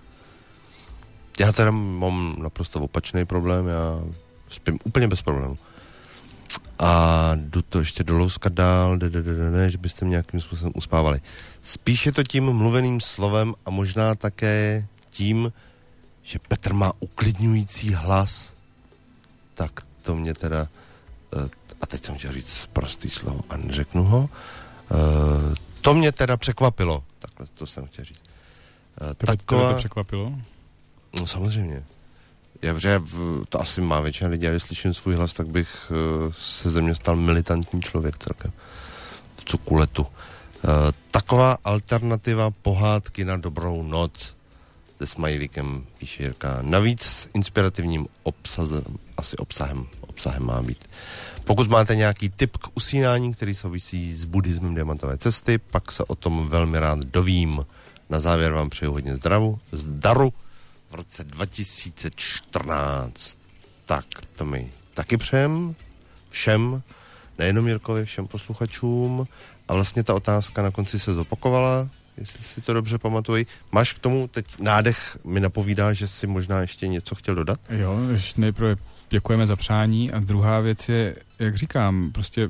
Já teda mám naprosto opačný problém, já spím úplně bez problému. A jdu to ještě dolouskat dál, ne, že byste mě nějakým způsobem uspávali. Spíš je to tím mluveným slovem a možná také tím, že Petr má uklidňující hlas. Tak to mě teda, a teď jsem chtěl říct prostý slovo a neřeknu ho, to mě teda překvapilo. Takhle to jsem chtěl říct. Tebe to překvapilo? No samozřejmě. To asi má většina lidí, a když slyším svůj hlas, tak bych se ze mě stal militantní člověk celkem. V cukuletu. Taková alternativa pohádky na dobrou noc se smajlíkem, píše Jirka. Navíc s inspirativním obsahem má být. Pokud máte nějaký tip k usínání, který souvisí s buddhismem diamantové cesty, pak se o tom velmi rád dovím. Na závěr vám přeju hodně zdaru, v roce 2014. Tak to mi taky přejem všem, nejenom Jirkovi, všem posluchačům. A vlastně ta otázka na konci se zopakovala, jestli si to dobře pamatuji. Máš k tomu teď nádech, mi napovídá, že si možná ještě něco chtěl dodat? Jo, nejprve děkujeme za přání a druhá věc je, jak říkám, prostě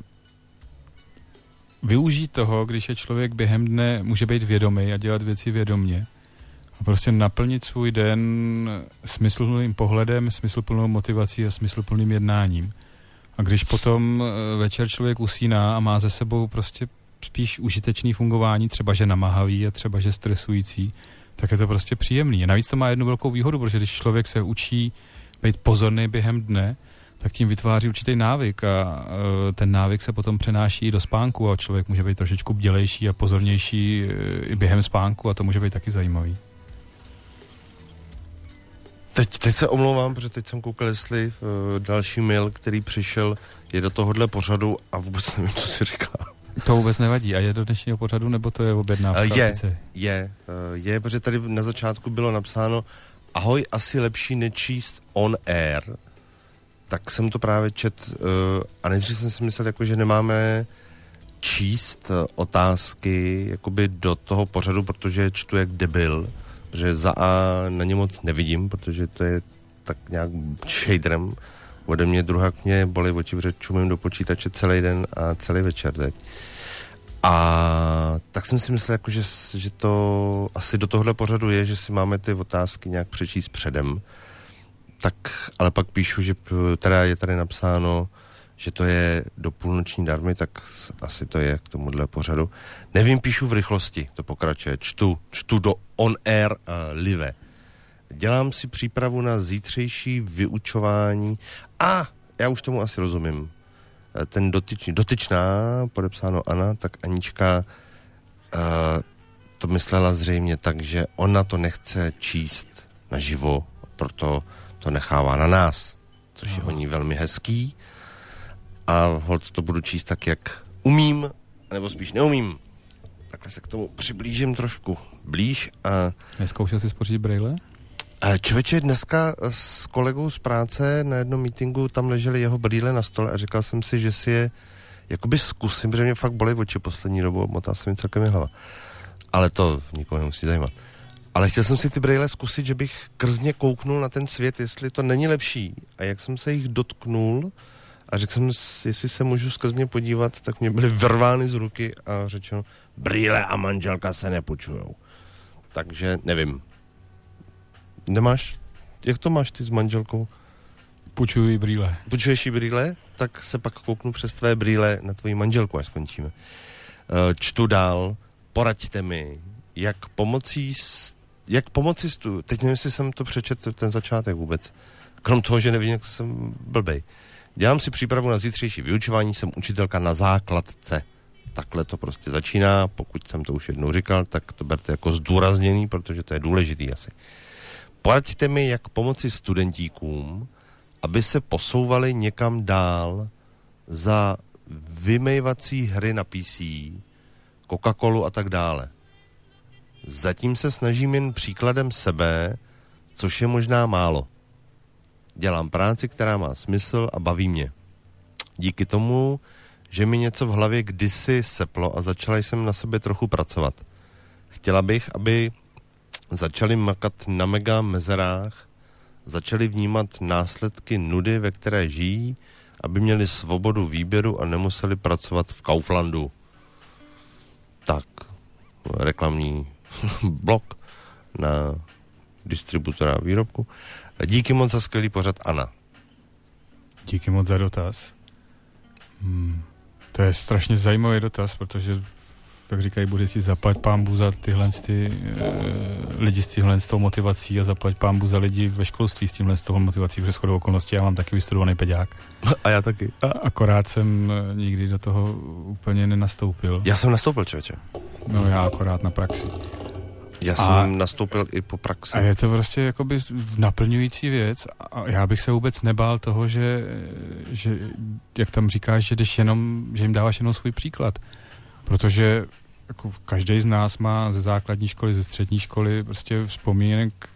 využít toho, když je člověk během dne, může být vědomý a dělat věci vědomně. A prostě naplnit svůj den smysluplným pohledem, smysluplnou motivací a smysluplným jednáním. A když potom večer člověk usíná a má ze sebou prostě spíš užitečný fungování, třeba že namáhavý a třeba že stresující, tak je to prostě příjemný. A navíc to má jednu velkou výhodu, protože když člověk se učí být pozorný během dne, tak tím vytváří určitý návyk a ten návyk se potom přenáší i do spánku a člověk může být trošičku bdělejší a pozornější i během spánku a to může být taky zajímavý. Teď se omlouvám, protože teď jsem koukal, jestli další mail, který přišel, je do tohohle pořadu a vůbec nevím, co si říká. To vůbec nevadí. A je do dnešního pořadu, nebo to je objednávka? Je, protože tady na začátku bylo napsáno ahoj, asi lepší nečíst on air. Tak jsem to právě čet a nejdřív jsem si myslel, jako, že nemáme číst otázky jakoby do toho pořadu, protože čtu jak debil, protože za A na ně moc nevidím, protože to je tak nějak shaderem ode mě, druhá mě bolí oči, protože čumím do počítače celý den a celý večer teď. A tak jsem si myslel, jako, že to asi do tohle pořadu je, že si máme ty otázky nějak přečíst předem. Tak, ale pak píšu, že teda je tady napsáno, že to je do půlnoční darmy, tak asi to je k tomuhle pořadu. Nevím, píšu v rychlosti, to pokračuje. Čtu do on air live. Dělám si přípravu na zítřejší vyučování. Já už tomu asi rozumím. Ten dotyčná, podepsáno Anna, tak Anička to myslela zřejmě tak, že ona to nechce číst naživo, proto to nechává na nás, což je o ní velmi hezký. A holt to budu číst tak, jak umím, nebo spíš neumím. Takhle se k tomu přiblížím trošku blíž. Neskoušel jsi spořídit brejle? Člověče, dneska s kolegou z práce na jednom meetingu tam ležely jeho brýle na stole a říkal jsem si, že si je jakoby zkusím, protože mě fakt bolí oči poslední dobu, motá se mi celkem hlava. Ale to nikoho nemusí zajímat. Ale chtěl jsem si ty brýle zkusit, že bych krzně kouknul na ten svět, jestli to není lepší. A jak jsem se jich dotknul a řekl jsem, jestli se můžu skrzně podívat, tak mě byly vyrvány z ruky a řečeno, brýle a manželka se nepůjčujou. Takže nevím. Nemáš? Jak to máš ty s manželkou? Půjčuji brýle. Půjčuješ jí brýle? Tak se pak kouknu přes tvé brýle na tvoji manželku, až skončíme. Čtu dál. Poraďte mi, jak pomocí teď nevím, jestli jsem to přečetl ten začátek vůbec. Krom toho, že nevím, jak jsem blbej. Dělám si přípravu na zítřejší vyučování, jsem učitelka na základce. Takhle to prostě začíná, pokud jsem to už jednou říkal, tak to berte jako zdůrazněný, protože to je důležitý asi. Poraďte mi, jak pomoci studentíkům, aby se posouvali někam dál za vymejvací hry na PC, Coca-Colu a tak dále. Zatím se snažím jen příkladem sebe, což je možná málo. Dělám práci, která má smysl a baví mě. Díky tomu, že mi něco v hlavě kdysi seplo a začala jsem na sobě trochu pracovat. Chtěla bych, aby začali makat na mega mezerách, začali vnímat následky nudy, ve které žijí, aby měli svobodu výběru a nemuseli pracovat v Kauflandu. Tak, reklamní blok na distributora výrobku. Díky moc za skvělý pořad, Anna. Díky moc za dotaz. To je strašně zajímavý dotaz, protože, jak říkají buddhisti, zaplať pánbůh za tyhle lidi s tímhle s tou motivací a zaplať pánbůh za lidi ve školství s tímhle s tou motivací, protože shodou okolností já mám taky vystudovaný peďák. A já taky. Akorát jsem nikdy do toho úplně nenastoupil. Já jsem nastoupil, člověče. No já akorát na praxi. Já jsem nastoupil i po praxi. A je to prostě jakoby naplňující věc a já bych se vůbec nebál toho, že jak tam říkáš, že jdeš jenom, že jim dáváš jenom svůj příklad. Protože jako každý z nás má ze základní školy, ze střední školy prostě vzpomínek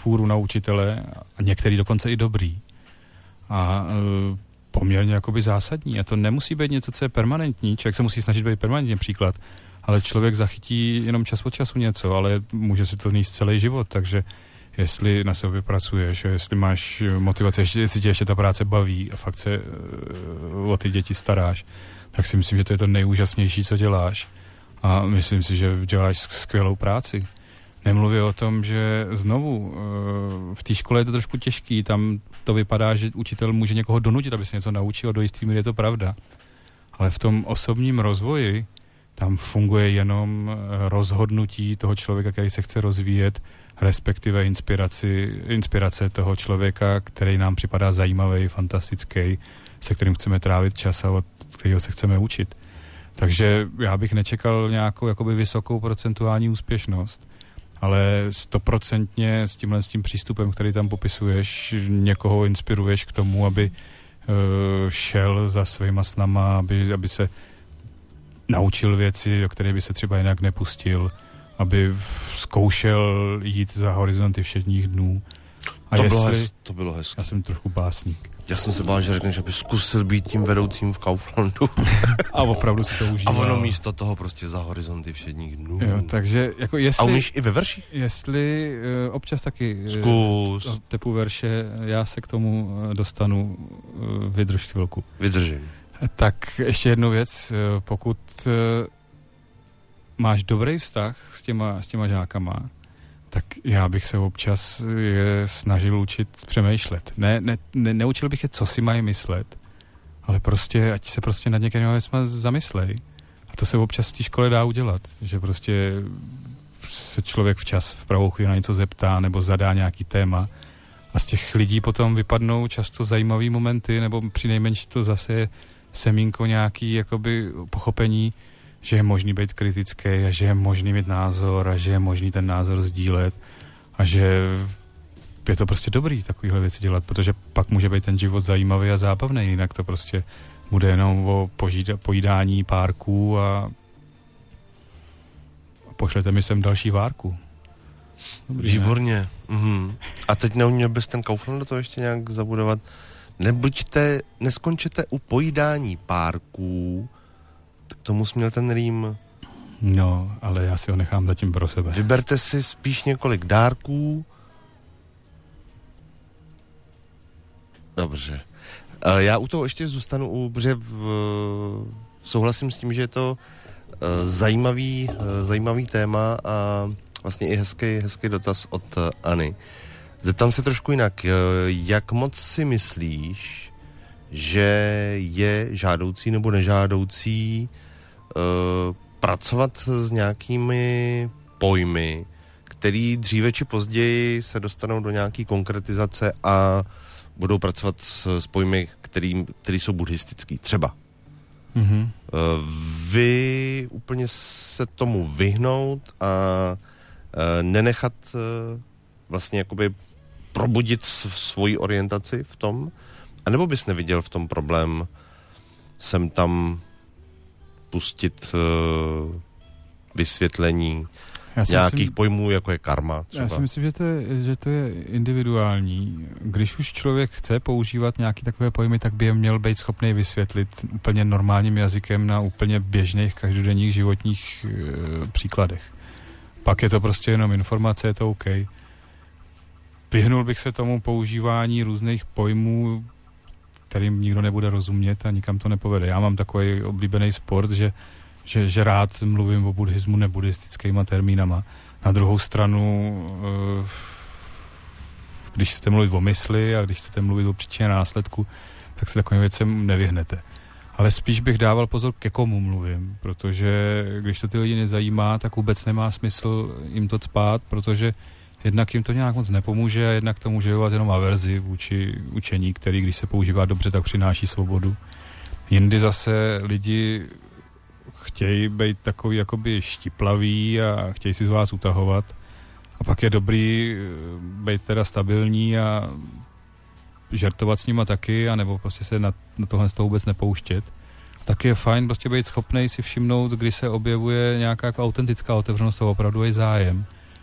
fůru na učitele a některý dokonce i dobrý. A poměrně jakoby zásadní. A to nemusí být něco, co je permanentní. Člověk se musí snažit být permanentně příklad, ale člověk zachytí jenom čas od času něco, ale může si to nést celý život, takže jestli na sobě pracuješ, jestli máš motivaci, jestli tě ještě ta práce baví a fakt se o ty děti staráš, tak si myslím, že to je to nejúžasnější, co děláš. A myslím si, že děláš skvělou práci. Nemluvě o tom, že znovu v té škole je to trošku těžký, tam to vypadá, že učitel může někoho donutit, aby se něco naučil, do jistý míry je to pravda. Ale v tom osobním rozvoji tam funguje jenom rozhodnutí toho člověka, který se chce rozvíjet, respektive inspirace toho člověka, který nám připadá zajímavý, fantastický, se kterým chceme trávit čas a od kterého se chceme učit. Takže já bych nečekal nějakou jakoby vysokou procentuální úspěšnost, ale 100% s tím přístupem, který tam popisuješ, někoho inspiruješ k tomu, aby šel za svýma snama, aby se naučil věci, do které by se třeba jinak nepustil, aby zkoušel jít za horizonty všedních dnů. A to bylo hezké. Já jsem trošku básník. Já jsem se bál, že řekneš, že by zkusil být tím vedoucím v Kauflandu. A opravdu si to užíval. A ono místo toho prostě za horizonty všedních dnů. Jo, takže jako jestli... A umíš i ve verších? Jestli občas taky Zkus. Typu verše, já se k tomu dostanu, vydrž chvilku. Vydržím. Tak ještě jednu věc, pokud máš dobrý vztah s těma žákama, tak já bych se občas je snažil učit přemýšlet. Neučil bych je, co si mají myslet, ale prostě, ať se prostě nad některými věcmi zamyslej. A to se občas v té škole dá udělat, že prostě se člověk včas v pravou chvíli na něco zeptá nebo zadá nějaký téma a z těch lidí potom vypadnou často zajímavý momenty, nebo přinejmenším to zase je semínko nějaký jakoby pochopení, že je možný být kritický a že je možný mít názor a že je možný ten názor sdílet a že je to prostě dobrý takovýhle věci dělat, protože pak může být ten život zajímavý a zábavný, jinak to prostě bude jenom o pojídání párků a pošlete mi sem další várku. Dobrý, výborně. Ne? Mhm. A teď neuměl bys ten Kaufland do toho ještě nějak zabudovat? Neskončete u pojídání párků, k tomu směl ten rým. No, ale já si ho nechám zatím pro sebe. Vyberte si spíš několik dárků. Dobře. Já u toho ještě zůstanu, protože souhlasím s tím, že je to zajímavý téma a vlastně i hezký dotaz od Ani. Zeptám se trošku jinak. Jak moc si myslíš, že je žádoucí nebo nežádoucí pracovat s nějakými pojmy, který dříve či později se dostanou do nějaký konkretizace a budou pracovat s pojmy, který jsou buddhistický. Třeba. Mm-hmm. Vy úplně se tomu vyhnout a nenechat vlastně jakoby probudit svoji orientaci v tom, anebo bys neviděl v tom problém sem tam pustit vysvětlení nějakých pojmů, jako je karma třeba. Já si myslím, že to je individuální. Když už člověk chce používat nějaké takové pojmy, tak by je měl být schopný vysvětlit úplně normálním jazykem na úplně běžných každodenních životních příkladech. Pak je to prostě jenom informace, je to OK. Vyhnul bych se tomu používání různých pojmů, kterým nikdo nebude rozumět a nikam to nepovede. Já mám takový oblíbený sport, že rád mluvím o buddhismu nebuddhistickýma termínama. Na druhou stranu, když chcete mluvit o mysli a když chcete mluvit o příčině následku, tak se takovým věcem nevyhnete. Ale spíš bych dával pozor, ke komu mluvím, protože když to ty lidi nezajímá, tak vůbec nemá smysl jim to cpát, protože jednak jim to nějak moc nepomůže a jednak to může vyvolat jenom averzi vůči učení, který, když se používá dobře, tak přináší svobodu. Jindy zase lidi chtějí být takový jakoby štiplaví a chtějí si z vás utahovat. A pak je dobrý být teda stabilní a žertovat s nima taky, anebo prostě se na tohle z toho vůbec nepouštět. Taky je fajn prostě být schopnej si všimnout, kdy se objevuje nějaká autentická otevřenost a opravdový zájem.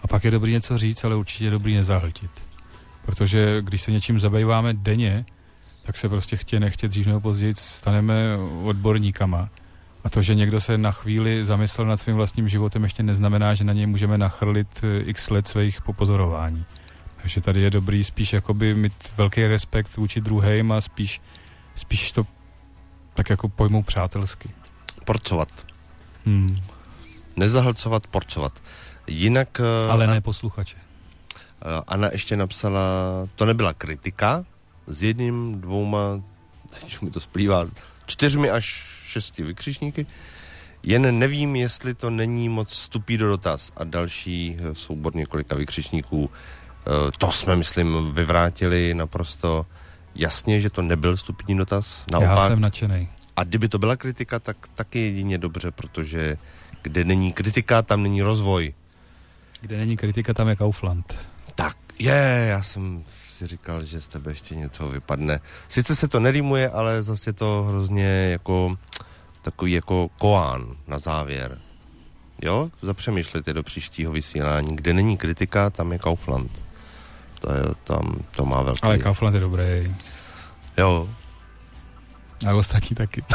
A pak je dobrý něco říct, ale určitě je dobrý nezahltit. Protože když se něčím zabýváme denně, tak se prostě nechtě dřív nebo později staneme odborníkama. A to, že někdo se na chvíli zamyslel nad svým vlastním životem, ještě neznamená, že na něj můžeme nachrlit x let svých popozorování. Takže tady je dobrý spíš jakoby mít velký respekt vůči druhým a spíš to tak jako pojmou přátelsky. Porcovat. Nezahlcovat, porcovat. Jinak... Ale ne posluchače. Anna ještě napsala, to nebyla kritika, s 1, 2, teď mi to splývá, 4 až 6 vykřičníky, jen nevím, jestli to není moc vstupí do dotaz. A další soubor několika vykřičníků. To jsme, myslím, vyvrátili naprosto jasně, že to nebyl vstupní dotaz. Naopak. Já jsem nadšenej. A kdyby to byla kritika, tak taky jedině dobře, protože kde není kritika, tam není rozvoj. Kde není kritika, tam je Kaufland. Tak, já jsem si říkal, že z tebe ještě něco vypadne. Sice se to nerýmuje, ale zase je to hrozně jako takový jako koán na závěr. Jo? Zapřemýšlejte do příštího vysílání. Kde není kritika, tam je Kaufland. To má velký... Ale Kaufland je dobrý. Jo. A ostatní taky.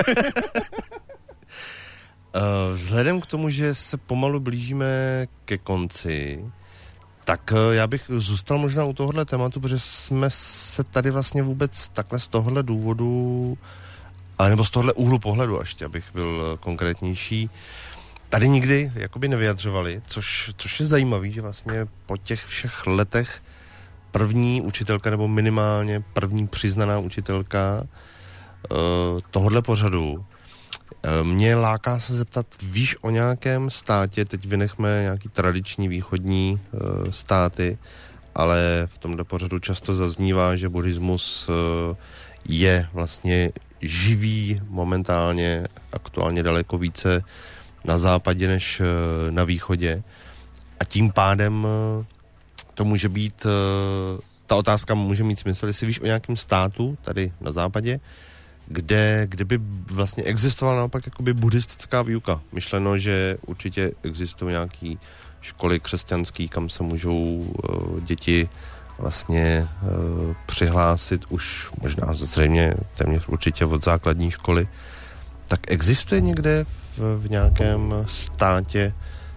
Vzhledem k tomu, že se pomalu blížíme ke konci, tak já bych zůstal možná u tohohle tématu, protože jsme se tady vlastně vůbec takhle z tohohle důvodu, nebo z tohohle úhlu pohledu, ještě abych byl konkrétnější, tady nikdy jakoby nevyjadřovali, což je zajímavý, že vlastně po těch všech letech první učitelka, nebo minimálně první přiznaná učitelka tohohle pořadu. Mě láká se zeptat, víš o nějakém státě, teď vynechme nějaký tradiční východní státy, ale v tomhle pořadu často zaznívá, že buddhismus je vlastně živý momentálně, aktuálně daleko více na západě než na východě. A tím pádem to může být, ta otázka může mít smysl, jestli víš o nějakém státu tady na západě, kde by vlastně existovala naopak jakoby buddhistická výuka. Myšleno, že určitě existují nějaký školy křesťanský, kam se můžou děti vlastně přihlásit už možná zřejmě téměř určitě od základní školy. Tak existuje někde v nějakém státě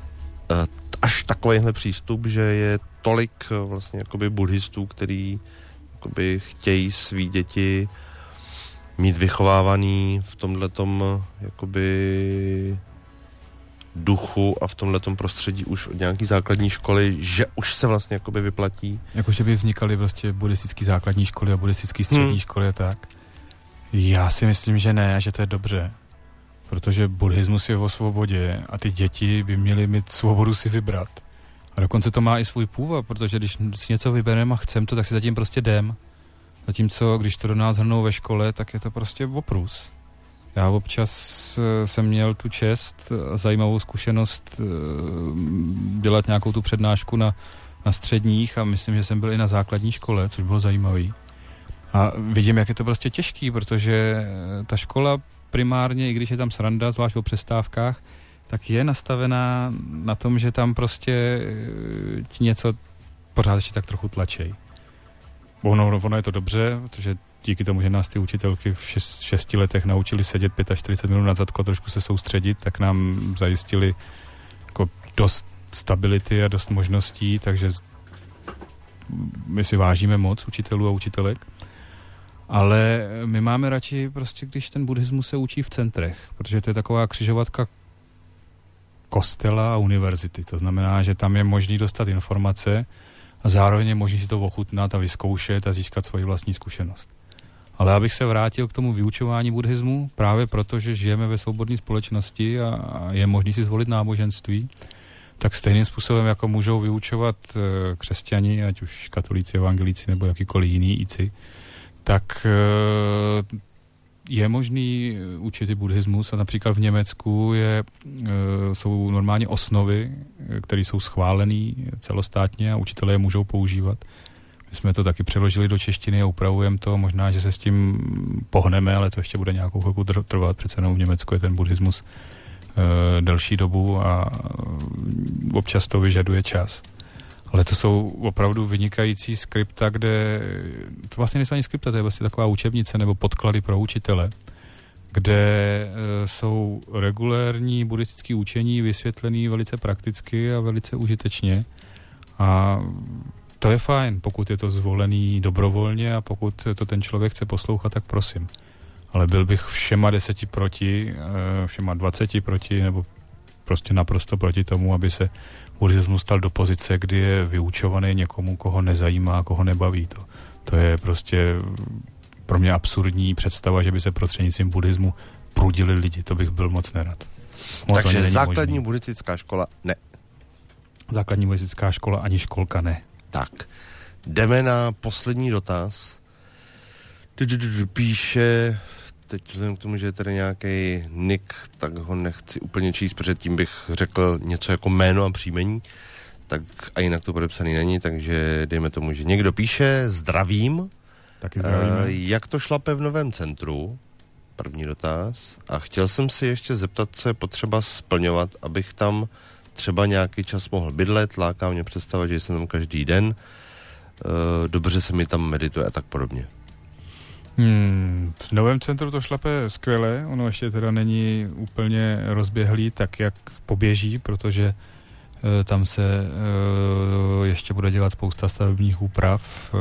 až takovýhle přístup, že je tolik vlastně jakoby buddhistů, který jakoby chtějí svý děti mít vychovávaný v tomhletom jakoby duchu a v tomhletom prostředí už od nějaký základní školy, že už se vlastně jakoby vyplatí. Jakože by vznikaly vlastně buddhistické základní školy a buddhistické střední školy a tak. Já si myslím, že ne, že to je dobře. Protože buddhismus je o svobodě a ty děti by měly mít svobodu si vybrat. A dokonce to má i svůj původ, protože když si něco vybereme a chcem to, tak si zatím prostě jdem. Zatímco, když to do nás hrnou ve škole, tak je to prostě oprus. Já občas jsem měl tu čest a zajímavou zkušenost dělat nějakou tu přednášku na středních a myslím, že jsem byl i na základní škole, což bylo zajímavý. A vidím, jak je to prostě těžký, protože ta škola primárně, i když je tam sranda, zvlášť o přestávkách, tak je nastavená na tom, že tam prostě ti něco pořád ještě tak trochu tlačej. Ono je to dobře, protože díky tomu, že nás ty učitelky v 6 letech naučili sedět 45 minut na zadko, trošku se soustředit, tak nám zajistili jako dost stability a dost možností, takže my si vážíme moc učitelů a učitelek. Ale my máme radši prostě, když ten buddhismus se učí v centrech, protože to je taková křižovatka kostela a univerzity. To znamená, že tam je možný dostat informace a zároveň je možný si to ochutnat a vyzkoušet a získat svoji vlastní zkušenost. Ale abych se vrátil k tomu vyučování buddhismu, právě proto, že žijeme ve svobodné společnosti a je možný si zvolit náboženství, tak stejným způsobem, jako můžou vyučovat křesťani, ať už katolíci, evangelíci nebo jakýkoliv jiný íci, tak je možný učit i buddhismus a například v Německu jsou normálně osnovy, které jsou schválené celostátně a učitelé je můžou používat. My jsme to taky přeložili do češtiny a upravujeme to, možná, že se s tím pohneme, ale to ještě bude nějakou chvilku trvat, přece jenom v Německu je ten buddhismus delší dobu a občas to vyžaduje čas. Ale to jsou opravdu vynikající skripta, kde to vlastně nejsou ani skripta, to je vlastně taková učebnice nebo podklady pro učitele, kde jsou regulérní buddhistické učení vysvětlený velice prakticky a velice užitečně. A to je fajn, pokud je to zvolený dobrovolně a pokud to ten člověk chce poslouchat, tak prosím. Ale byl bych všema 10 proti, všema 20 proti, nebo prostě naprosto proti tomu, aby se buddhismus stal do pozice, kdy je vyučovaný někomu, koho nezajímá, koho nebaví. To je prostě pro mě absurdní představa, že by se prostřednictvím buddhismu prudili lidi. To bych byl moc nerad. Takže základní buddhistická škola ne. Základní buddhistická škola ani školka ne. Tak, jdeme na poslední dotaz. Píše, teď vzhledem k tomu, že je tady nějaký nick, tak ho nechci úplně číst, protože tím bych řekl něco jako jméno a příjmení, tak a jinak to podepsaný není, takže dejme tomu, že někdo píše, zdravím. Taky zdravíme. Jak to šlape v Novém centru? První dotaz. A chtěl jsem si ještě zeptat, co je potřeba splňovat, abych tam třeba nějaký čas mohl bydlet, láká mě představa, že jsem tam každý den, dobře se mi tam medituje a tak podobně. V Novém centru to šlape skvěle, ono ještě teda není úplně rozběhlý tak, jak poběží, protože tam se ještě bude dělat spousta stavebních úprav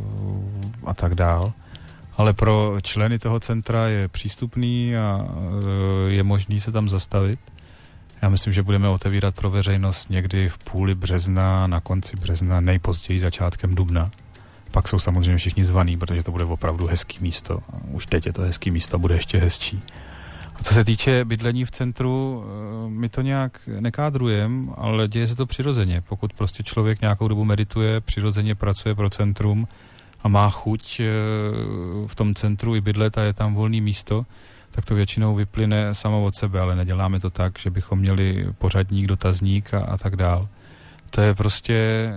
a tak dál. Ale pro členy toho centra je přístupný a je možný se tam zastavit. Já myslím, že budeme otevírat pro veřejnost někdy v půli března, na konci března, nejpozději začátkem dubna. Pak jsou samozřejmě všichni zvaný, protože to bude opravdu hezký místo. Už teď je to hezký místo a bude ještě hezčí. A co se týče bydlení v centru, my to nějak nekádrujeme, ale děje se to přirozeně. Pokud prostě člověk nějakou dobu medituje, přirozeně pracuje pro centrum a má chuť v tom centru i bydlet a je tam volné místo, tak to většinou vyplyne samo od sebe, ale neděláme to tak, že bychom měli pořadník, dotazník a tak dál. To je prostě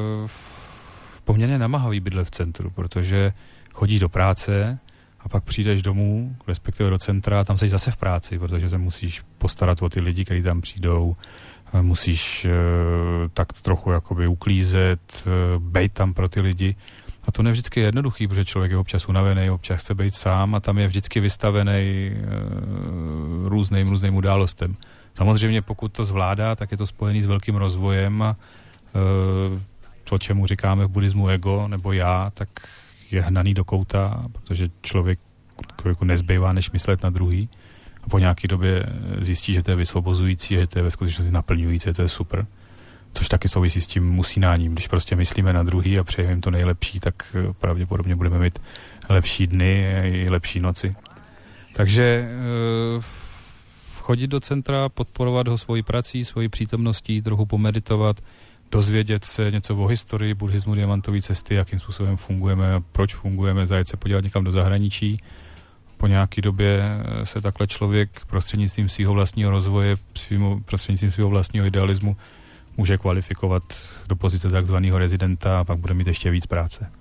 poměrně namáhavý bydlet v centru, protože chodíš do práce a pak přijdeš domů, respektive do centra a tam jsi zase v práci, protože se musíš postarat o ty lidi, kteří tam přijdou, musíš tak trochu jakoby uklízet, bejt tam pro ty lidi. A to ne vždycky je jednoduchý, protože člověk je občas unavený, občas chce být sám a tam je vždycky vystavený různým událostem. Samozřejmě pokud to zvládá, tak je to spojený s velkým rozvojem a to, čemu říkáme v buddhismu ego, nebo já, tak je hnaný do kouta, protože člověk nezbývá, než myslet na druhý. A po nějaké době zjistí, že to je vysvobozující, že to je ve skutečnosti naplňující, že to je super. Což taky souvisí s tím musínáním. Když prostě myslíme na druhý a přejeme jim to nejlepší, tak pravděpodobně budeme mít lepší dny i lepší noci. Takže chodit do centra, podporovat ho svojí prací, svojí přítomností, trochu pomeditovat, dozvědět se něco o historii buddhismu, diamantové cesty, jakým způsobem fungujeme, proč fungujeme, zajet se podívat někam do zahraničí. Po nějaké době se takhle člověk prostřednictvím svého vlastního rozvoje, prostřednictvím svého vlastního idealismu může kvalifikovat do pozice takzvaného rezidenta a pak bude mít ještě víc práce.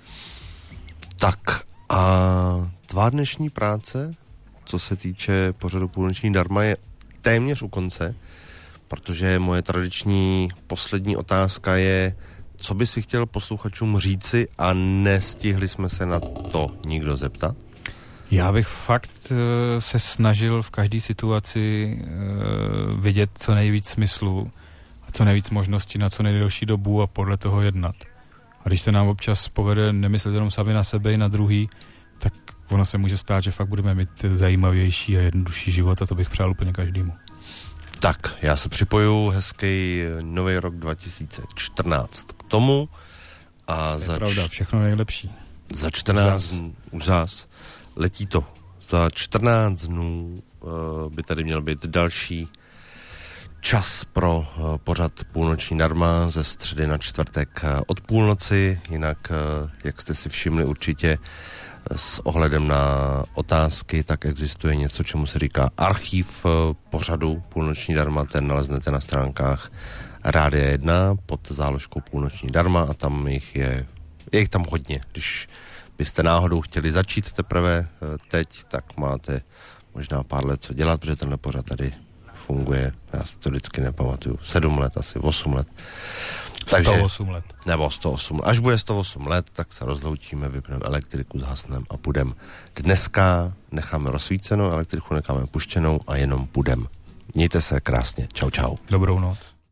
Tak a tvá dnešní práce, co se týče pořadu Půlnoční dharma, je téměř u konce, protože moje tradiční poslední otázka je, co by si chtěl posluchačům říci a nestihli jsme se na to nikdo zeptat? Já bych fakt se snažil v každé situaci vidět co nejvíc smyslu a co nejvíc možností na co nejdelší dobu a podle toho jednat. A když se nám občas povede nemyslet jenom sami na sebe i na druhý, tak ono se může stát, že fakt budeme mít zajímavější a jednodušší život a to bych přál úplně každému. Tak, já se připoju, hezký nový rok 2014 k tomu a to je pravda, všechno nejlepší. Za 14 dnů, už zás, letí to. Za 14 dnů by tady měl být další čas pro pořad Půlnoční dharma ze středy na čtvrtek od půlnoci, jinak, jak jste si všimli určitě, s ohledem na otázky, tak existuje něco, čemu se říká archív pořadu Půlnoční dharma, ten naleznete na stránkách Rádia 1 pod záložkou Půlnoční dharma a tam je jich tam hodně. Když byste náhodou chtěli začít teprve teď, tak máte možná pár let co dělat, protože tenhle pořad tady funguje, já si to vždycky nepamatuju, 7 let, asi 8 let. Takže, 108 let. Nebo 108. Až bude 108 let, tak se rozloučíme, vypneme elektriku, zhasneme a půjdem. Dneska necháme rozsvícenou, elektriku necháme puštěnou a jenom půjdem. Mějte se krásně. Čau, čau. Dobrou noc.